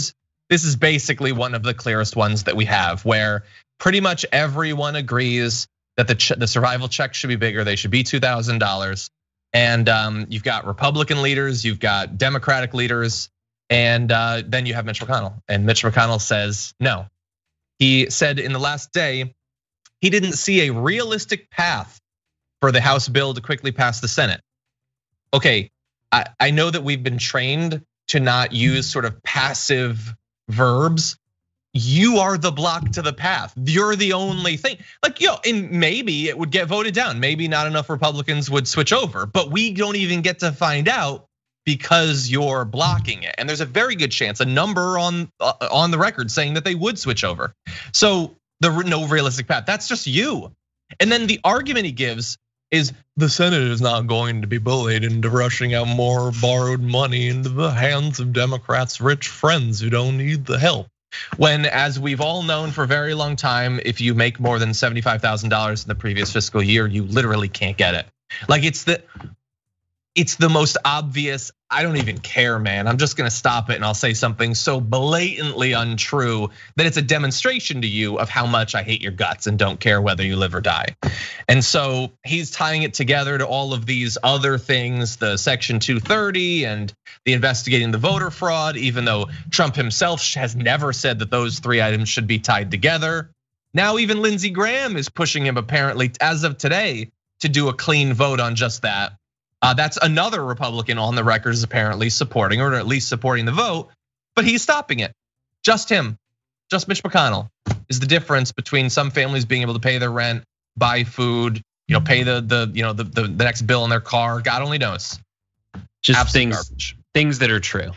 this is basically one of the clearest ones that we have, where pretty much everyone agrees that the ch- the survival check should be bigger. They should be two thousand dollars. And um, you've got Republican leaders, you've got Democratic leaders, and uh, then you have Mitch McConnell. And Mitch McConnell says no. He said in the last day, he didn't see a realistic path for the House bill to quickly pass the Senate. Okay, I, I know that we've been trained to not use sort of passive verbs. You are the block to the path. You're the only thing. Like, yo, and maybe it would get voted down. Maybe not enough Republicans would switch over, but we don't even get to find out because you're blocking it. And there's a very good chance, a number on on the record saying that they would switch over. So the no realistic path, that's just you. And then the argument he gives is the Senate is not going to be bullied into rushing out more borrowed money into the hands of Democrats' rich friends who don't need the help. When, as we've all known for a very long time, if you make more than seventy-five thousand dollars in the previous fiscal year, you literally can't get it. Like it's the, it's the most obvious, I don't even care, man. I'm just gonna stop it and I'll say something so blatantly untrue that it's a demonstration to you of how much I hate your guts and don't care whether you live or die. And so he's tying it together to all of these other things, the Section two thirty and the investigating the voter fraud, even though Trump himself has never said that those three items should be tied together. Now even Lindsey Graham is pushing him apparently as of today to do a clean vote on just that. Uh, that's another Republican on the record is apparently supporting, or at least supporting the vote, but he's stopping it. Just him, just Mitch McConnell is the difference between some families being able to pay their rent, buy food, you know, pay the the you know the the, the next bill on their car. God only knows. Just Absolute things garbage. things that are true.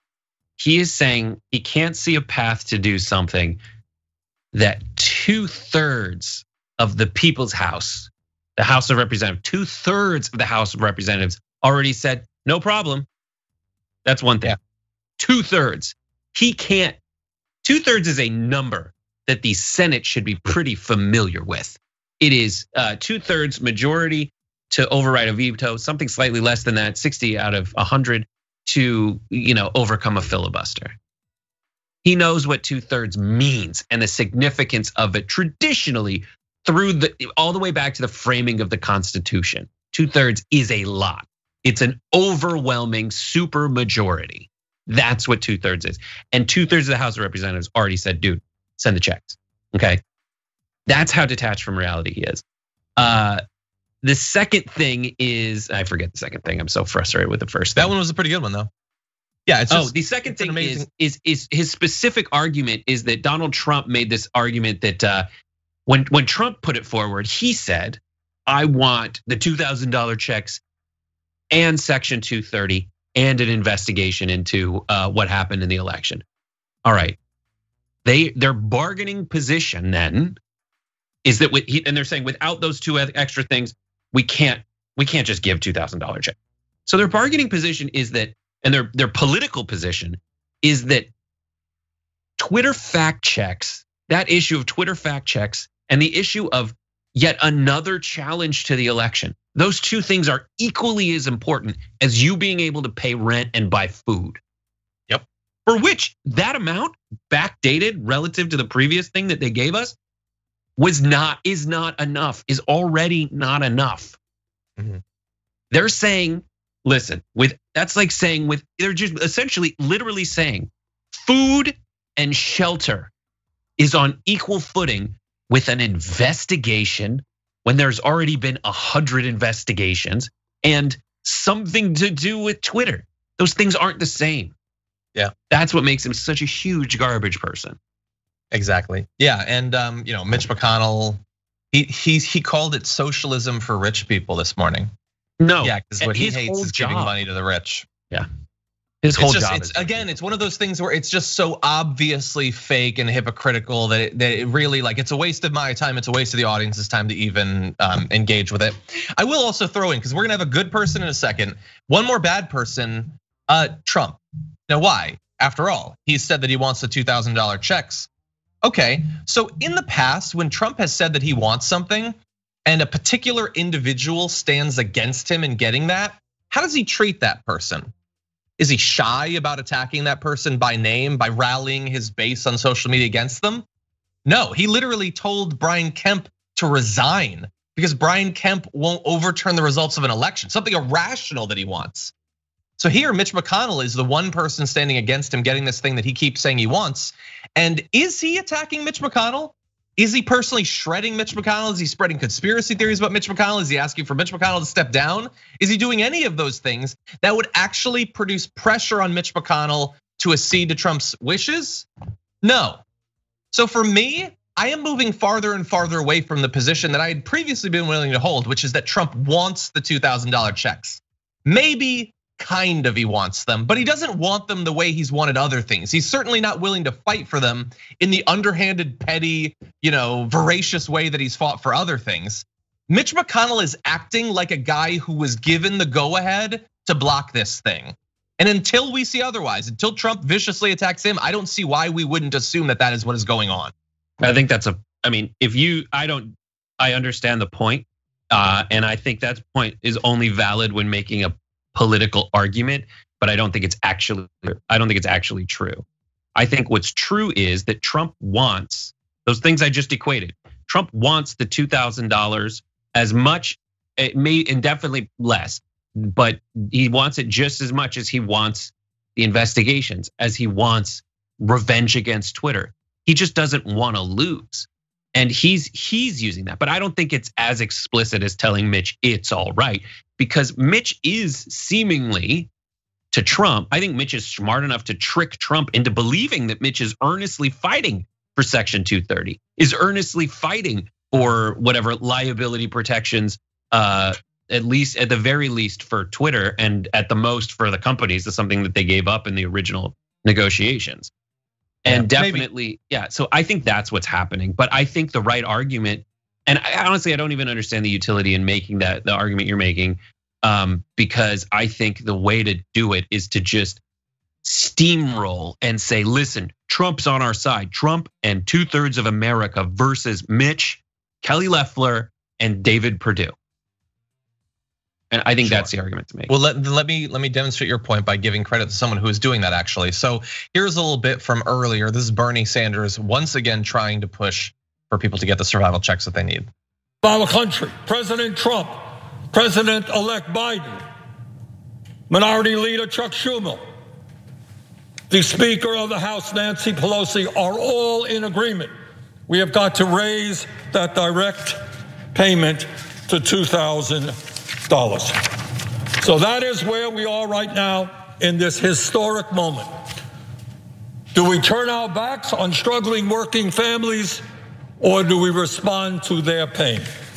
He is saying he can't see a path to do something that two thirds of the people's house, the House of Representatives, two thirds of the House of Representatives already said, no problem. That's one thing. Yeah. Two thirds. He can't, two thirds is a number that the Senate should be pretty familiar with. It is two thirds majority to override a veto, something slightly less than that, sixty out of one hundred to you know overcome a filibuster. He knows what two thirds means and the significance of it traditionally through the all the way back to the framing of the Constitution. Two thirds is a lot. It's an overwhelming super majority. That's what two thirds is. And two thirds of the House of Representatives already said, dude, send the checks. Okay. That's how detached from reality he is. Uh, the second thing is, I forget the second thing. I'm so frustrated with the first thing. That one was a pretty good one though. Yeah, it's just, oh, the second thing amazing- is, is is his specific argument is that Donald Trump made this argument that uh, when when Trump put it forward, he said, I want the two thousand dollar checks and Section two thirty and an investigation into what happened in the election. All right, they their bargaining position then is that with, and they're saying without those two extra things, we can't we can't just give two thousand dollar check. So their bargaining position is that, and their their political position is that Twitter fact checks, that issue of Twitter fact checks, and the issue of yet another challenge to the election. Those two things are equally as important as you being able to pay rent and buy food. Yep. For which that amount, backdated relative to the previous thing that they gave us, was not, is not enough, is already not enough. Mm-hmm. They're saying, listen, with that's like saying with, they're just essentially literally saying food and shelter is on equal footing with an investigation when there's already been a hundred investigations and something to do with Twitter. Those things aren't the same. Yeah. That's what makes him such a huge garbage person. Exactly. Yeah, and um, you know, Mitch McConnell, he he he called it socialism for rich people this morning. No. Yeah, because what he hates is giving money to the rich. Yeah. His whole it's just, job it's, is again, it's one of those things where it's just so obviously fake and hypocritical that it, that it really, like, it's a waste of my time. It's a waste of the audience's time to even um, engage with it. I will also throw in, because we're gonna have a good person in a second. One more bad person, uh, Trump. Now, why? After all, he said that he wants the two thousand dollar checks. Okay, so in the past, when Trump has said that he wants something and a particular individual stands against him in getting that, how does he treat that person? Is he shy about attacking that person by name, by rallying his base on social media against them? No, he literally told Brian Kemp to resign because Brian Kemp won't overturn the results of an election, something irrational that he wants. So here, Mitch McConnell is the one person standing against him getting this thing that he keeps saying he wants. And is he attacking Mitch McConnell? Is he personally shredding Mitch McConnell? Is he spreading conspiracy theories about Mitch McConnell? Is he asking for Mitch McConnell to step down? Is he doing any of those things that would actually produce pressure on Mitch McConnell to accede to Trump's wishes? No. So for me, I am moving farther and farther away from the position that I had previously been willing to hold, which is that Trump wants the two thousand dollar checks. Maybe kind of he wants them, but he doesn't want them the way he's wanted other things. He's certainly not willing to fight for them in the underhanded, petty, you know, voracious way that he's fought for other things. Mitch McConnell is acting like a guy who was given the go-ahead to block this thing. And until we see otherwise, until Trump viciously attacks him, I don't see why we wouldn't assume that that is what is going on. I think that's a, I mean, if you, I don't, I understand the point, and I think that point is only valid when making a political argument, but I don't think it's actually, I don't think it's actually true. I think what's true is that Trump wants those things I just equated. Trump wants the two thousand dollars as much, it may, and definitely less, but he wants it just as much as he wants the investigations, as he wants revenge against Twitter. He just doesn't want to lose. And he's he's using that, but I don't think it's as explicit as telling Mitch it's all right, because Mitch is seemingly to Trump. I think Mitch is smart enough to trick Trump into believing that Mitch is earnestly fighting for Section two thirty, is earnestly fighting for whatever liability protections, uh, at least at the very least for Twitter, and at the most for the companies. Is something that they gave up in the original negotiations. And yeah, definitely, maybe. yeah. So I think that's what's happening. But I think the right argument, and I, honestly, I don't even understand the utility in making that the argument you're making, um, because I think the way to do it is to just steamroll and say, listen, Trump's on our side. Trump and two thirds of America versus Mitch, Kelly Loeffler, and David Perdue. And I think sure. that's the argument to make. Well, let, let me let me demonstrate your point by giving credit to someone who is doing that actually. So here's a little bit from earlier. This is Bernie Sanders once again trying to push for people to get the survival checks that they need. Our country, President Trump, President-elect Biden, Minority Leader Chuck Schumer, the Speaker of the House, Nancy Pelosi, are all in agreement. We have got to raise that direct payment to two thousand dollars. So that is where we are right now in this historic moment. Do we turn our backs on struggling working families, or do we respond to their pain?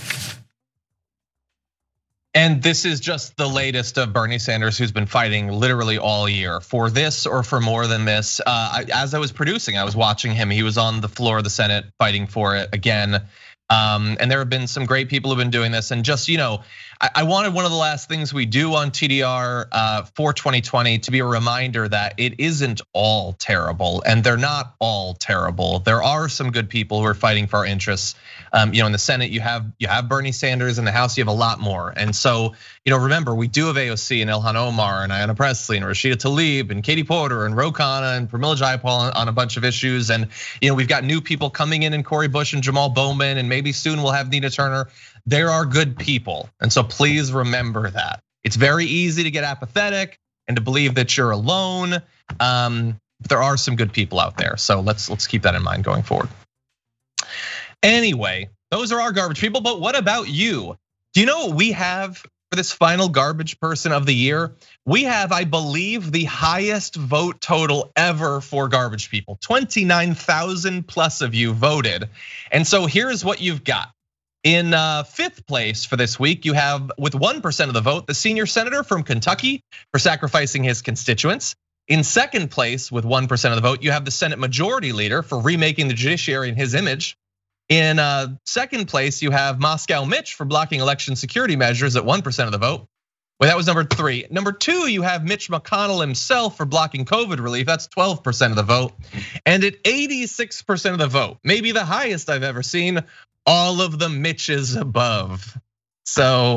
And this is just the latest of Bernie Sanders, who's been fighting literally all year for this or for more than this. Uh, as I was producing, I was watching him. He was on the floor of the Senate fighting for it again. Um, and there have been some great people who've been doing this. And just, you know, I wanted one of the last things we do on T D R for twenty twenty to be a reminder that it isn't all terrible, and they're not all terrible. There are some good people who are fighting for our interests. Um, you know, in the Senate, you have you have Bernie Sanders. In the House, you have a lot more. And so, you know, remember, we do have A O C and Ilhan Omar and Ayanna Pressley and Rashida Tlaib and Katie Porter and Ro Khanna and Pramila Jayapal on a bunch of issues. And you know, we've got new people coming in, and Cori Bush and Jamal Bowman, and maybe soon we'll have Nina Turner. There are good people, and so please remember that. It's very easy to get apathetic and to believe that you're alone. Um, but there are some good people out there, so let's let's keep that in mind going forward. Anyway, those are our garbage people, but what about you? Do you know what we have for this final garbage person of the year? We have, I believe, the highest vote total ever for garbage people. twenty-nine thousand plus of you voted, and so here's what you've got. In fifth place for this week, you have, with one percent of the vote, the senior senator from Kentucky for sacrificing his constituents. In second place, with one percent of the vote, you have the Senate Majority Leader for remaking the judiciary in his image. In second place, you have Moscow Mitch for blocking election security measures at one percent of the vote. Well, that was number three. Number two, you have Mitch McConnell himself for blocking COVID relief. That's twelve percent of the vote. And at eighty-six percent of the vote, maybe the highest I've ever seen, all of the Mitches above. So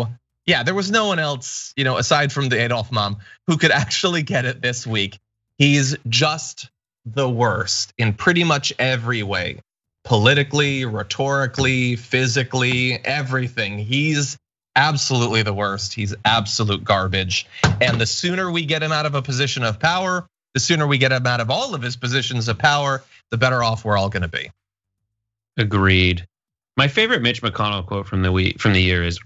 Yeah, there was no one else, you know, aside from the Adolf mom, who could actually get it this week. He's just the worst in pretty much every way. Politically, rhetorically, physically, everything. He's absolutely the worst. He's absolute garbage. And the sooner we get him out of a position of power, the sooner we get him out of all of his positions of power, the better off we're all gonna be. Agreed. My favorite Mitch McConnell quote from the week from the year is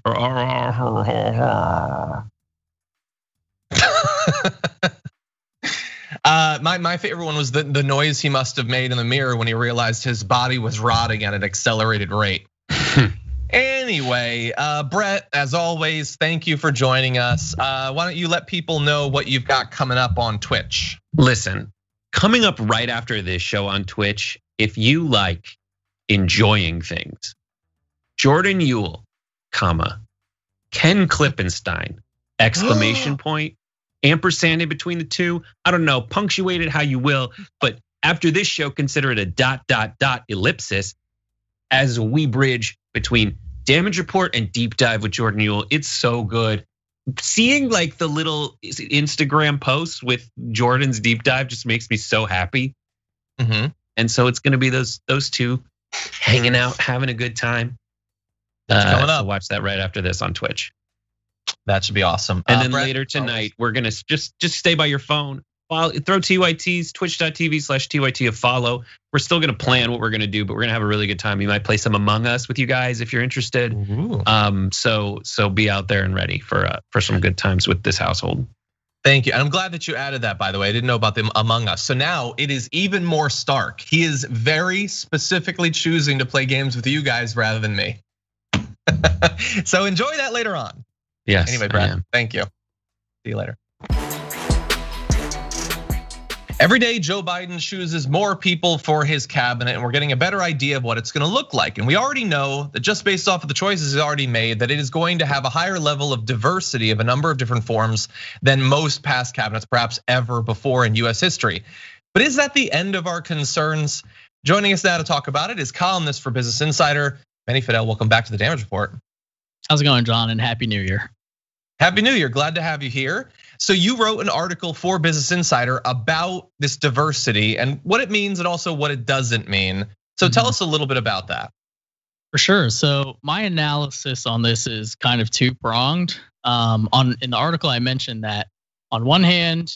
Uh, my my favorite one was the, the noise he must have made in the mirror when he realized his body was rotting at an accelerated rate. Anyway, uh, Brett, as always, thank you for joining us. Uh, why don't you let people know what you've got coming up on Twitch? Listen, coming up right after this show on Twitch, if you like enjoying things, Jordan Uhl, comma, Ken Klippenstein, exclamation point, ampersand in between the two. I don't know, punctuate it how you will, but after this show, consider it a dot, dot, dot ellipsis as we bridge between Damage Report and Deep Dive with Jordan Uhl. It's so good. Seeing like the little Instagram posts with Jordan's Deep Dive just makes me so happy. Mm-hmm. And so it's gonna be those those two hanging out, having a good time. That's coming up. So watch that right after this on Twitch. That should be awesome. And uh, then Brett, later tonight, we're gonna just just stay by your phone. Follow, throw T Y T's twitch.tv slash TYT a follow. We're still gonna plan what we're gonna do, but we're gonna have a really good time. We might play some Among Us with you guys if you're interested. Ooh. Um, so so be out there and ready for uh, for some good times with this household. Thank you. And I'm glad that you added that, by the way. I didn't know about them Among Us. So now it is even more stark. He is very specifically choosing to play games with you guys rather than me. So enjoy that later on. Yes. Anyway, Brad, thank you. See you later. Every day, Joe Biden chooses more people for his cabinet, and we're getting a better idea of what it's gonna look like. And we already know that just based off of the choices he's already made, that it is going to have a higher level of diversity of a number of different forms than most past cabinets, perhaps ever before in U S history. But is that the end of our concerns? Joining us now to talk about it is columnist for Business Insider, Benny Fidel. Welcome back to the Damage Report. How's it going, John? And Happy New Year. Happy New Year, glad to have you here. So you wrote an article for Business Insider about this diversity and what it means and also what it doesn't mean. So tell us a little bit about that. For sure. So my analysis on this is kind of two-pronged. Um, on in the article, I mentioned that on one hand,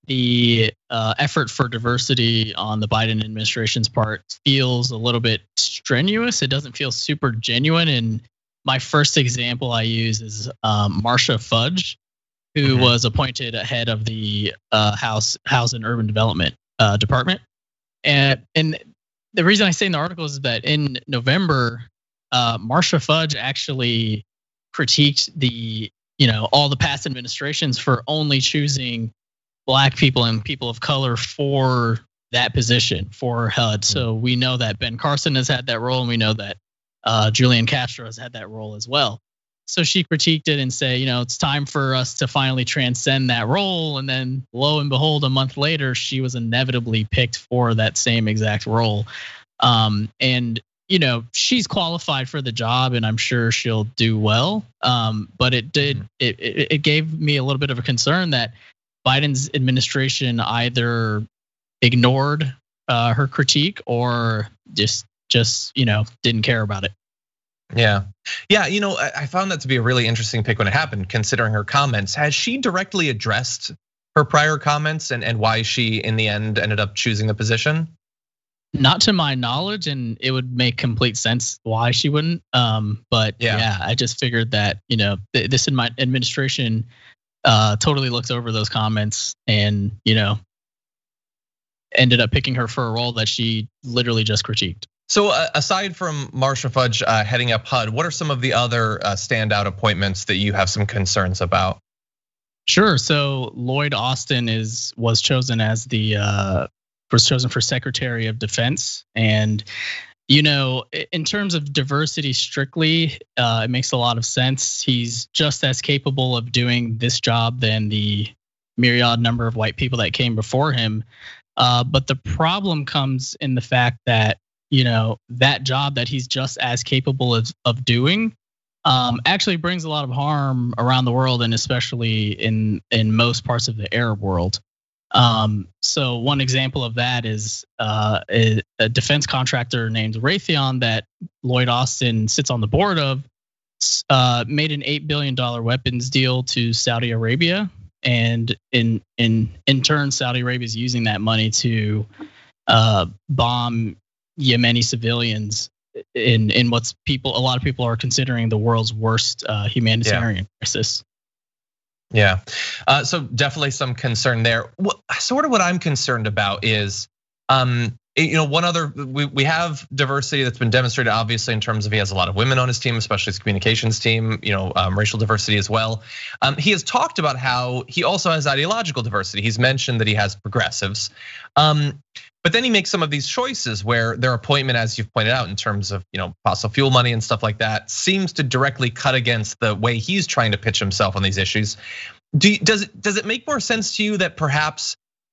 the uh, effort for diversity on the Biden administration's part feels a little bit strenuous. It doesn't feel super genuine. And my first example I use is um, Marcia Fudge, who mm-hmm. was appointed head of the uh, House House and Urban Development uh, Department. And and the reason I say in the article is that in November, uh, Marcia Fudge actually critiqued the you know all the past administrations for only choosing Black people and people of color for that position for H U D. So we know that Ben Carson has had that role, and we know that uh, Julian Castro has had that role as well. So she critiqued it and say, you know, it's time for us to finally transcend that role. And then lo and behold, a month later, she was inevitably picked for that same exact role. Um, and, you know, she's qualified for the job and I'm sure she'll do well. Um, but it did, it, it, it gave me a little bit of a concern that Biden's administration either ignored uh, her critique or just, just, you know, didn't care about it. Yeah. Yeah, you know, I found that to be a really interesting pick when it happened, considering her comments. Has she directly addressed her prior comments and, and why she, in the end, ended up choosing the position? Not to my knowledge, and it would make complete sense why she wouldn't. Um, but yeah. yeah, I just figured that, you know, this in my administration uh, totally looked over those comments and, you know, ended up picking her for a role that she literally just critiqued. So aside from Marcia Fudge heading up H U D, what are some of the other standout appointments that you have some concerns about? Sure. So Lloyd Austin is was chosen as the uh, was chosen for Secretary of Defense, and you know, in terms of diversity strictly, uh, it makes a lot of sense. He's just as capable of doing this job than the myriad number of white people that came before him. Uh, but the problem comes in the fact that, you know, that job that he's just as capable of, of doing um, actually brings a lot of harm around the world, and especially in in most parts of the Arab world. Um, so one example of that is uh, a, a defense contractor named Raytheon that Lloyd Austin sits on the board of, uh, made an eight billion dollars weapons deal to Saudi Arabia. And in in in turn, Saudi Arabia is using that money to uh, bomb Yemeni civilians in in what's people a lot of people are considering the world's worst uh, humanitarian yeah. crisis. Yeah, uh, so definitely some concern there. Sort of what I'm concerned about is, um, you know, one other we we have diversity that's been demonstrated obviously in terms of he has a lot of women on his team, especially his communications team. You know, um, racial diversity as well. Um, he has talked about how he also has ideological diversity. He's mentioned that he has progressives. Um, But then he makes some of these choices where their appointment, as you've pointed out, in terms of you know fossil fuel money and stuff like that, seems to directly cut against the way he's trying to pitch himself on these issues. Do you, does it does it make more sense to you that perhaps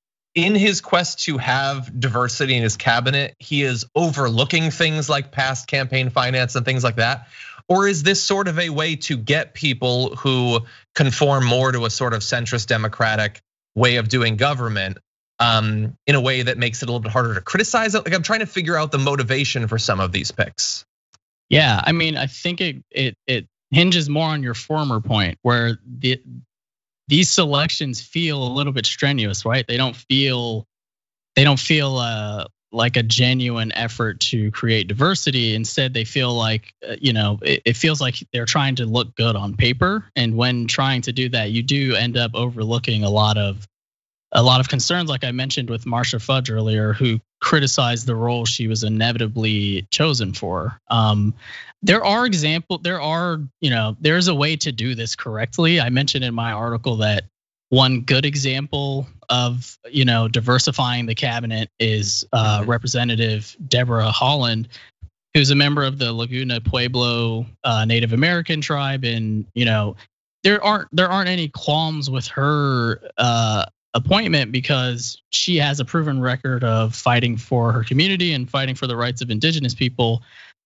in his quest to have diversity in his cabinet, he is overlooking things like past campaign finance and things like that? Or is this sort of a way to get people who conform more to a sort of centrist democratic way of doing government? Um, in a way that makes it a little bit harder to criticize it. Like I'm trying to figure out the motivation for some of these picks. Yeah, I mean, I think it it it hinges more on your former point, where the these selections feel a little bit strenuous, right? They don't feel they don't feel uh, like a genuine effort to create diversity. Instead, they feel like you know it, it feels like they're trying to look good on paper, and when trying to do that, you do end up overlooking a lot of. A lot of concerns, like I mentioned with Marcia Fudge earlier, who criticized the role she was inevitably chosen for. Um, there are example, there are, you know, there's a way to do this correctly. I mentioned in my article that one good example of, you know, diversifying the cabinet is uh, mm-hmm. Representative Deborah Haaland, who's a member of the Laguna Pueblo uh, Native American tribe, and you know, there aren't there aren't any qualms with her. Uh, appointment because she has a proven record of fighting for her community and fighting for the rights of indigenous people.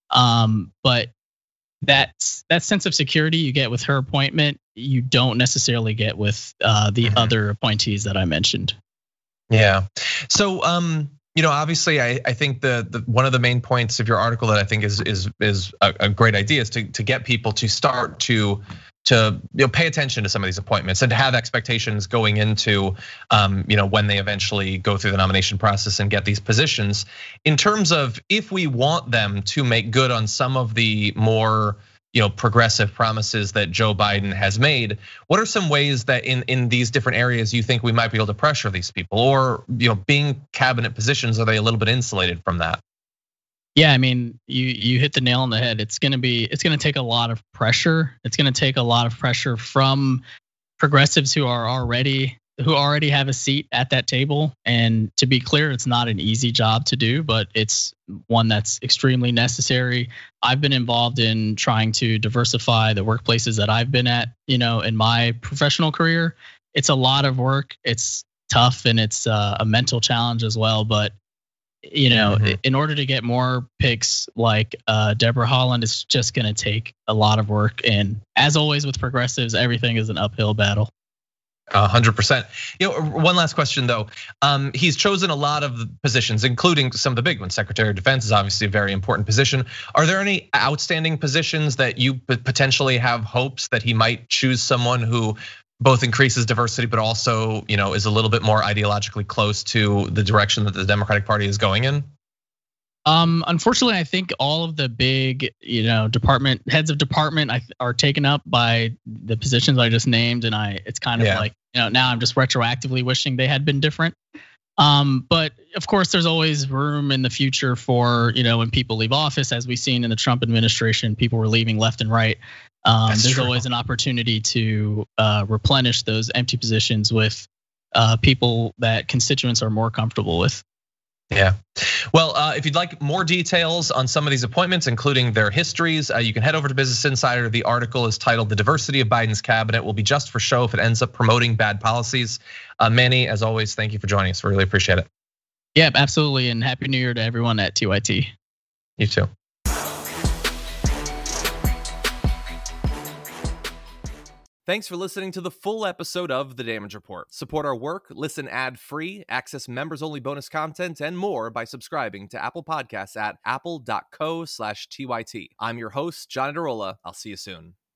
Um, but that's that sense of security you get with her appointment, you don't necessarily get with uh, the mm-hmm. other appointees that I mentioned. Yeah. So um, you know, obviously, I, I think the, the one of the main points of your article that I think is is is a, a great idea is to to get people to start to. to you know, pay attention to some of these appointments and to have expectations going into um, you know, when they eventually go through the nomination process and get these positions. In terms of if we want them to make good on some of the more you know, progressive promises that Joe Biden has made, what are some ways that in, in these different areas you think we might be able to pressure these people? Or you know, being cabinet positions, are they a little bit insulated from that? Yeah, I mean, you you hit the nail on the head. It's gonna be it's gonna take a lot of pressure. It's gonna take a lot of pressure from progressives who are already who already have a seat at that table. And to be clear, it's not an easy job to do, but it's one that's extremely necessary. I've been involved in trying to diversify the workplaces that I've been at, you know, in my professional career. It's a lot of work. It's tough and it's a mental challenge as well, but you know, mm-hmm. in order to get more picks like uh, Deborah Haaland, it's just going to take a lot of work. And as always with progressives, everything is an uphill battle. A hundred percent. You know, one last question though. Um, he's chosen a lot of positions, including some of the big ones. Secretary of Defense is obviously a very important position. Are there any outstanding positions that you potentially have hopes that he might choose someone who both increases diversity, but also, you know, is a little bit more ideologically close to the direction that the Democratic Party is going in? Um, unfortunately, I think all of the big, you know, department heads of department are taken up by the positions I just named, and I, it's kind of yeah. like, you know, now I'm just retroactively wishing they had been different. Um, but of course, there's always room in the future for, you know, when people leave office, as we've seen in the Trump administration, people were leaving left and right. Um, there's true. always an opportunity to uh, replenish those empty positions with uh, people that constituents are more comfortable with. Yeah. Well, if you'd like more details on some of these appointments, including their histories, you can head over to Business Insider. The article is titled "The Diversity of Biden's Cabinet Will Be Just for Show If It Ends Up Promoting Bad Policies." Manny, as always, thank you for joining us. We really appreciate it. Yeah, absolutely. And Happy New Year to everyone at T Y T. You too. Thanks for listening to the full episode of The Damage Report. Support our work, listen ad-free, access members-only bonus content, and more by subscribing to Apple Podcasts at apple.co slash TYT. I'm your host, John Adarola. I'll see you soon.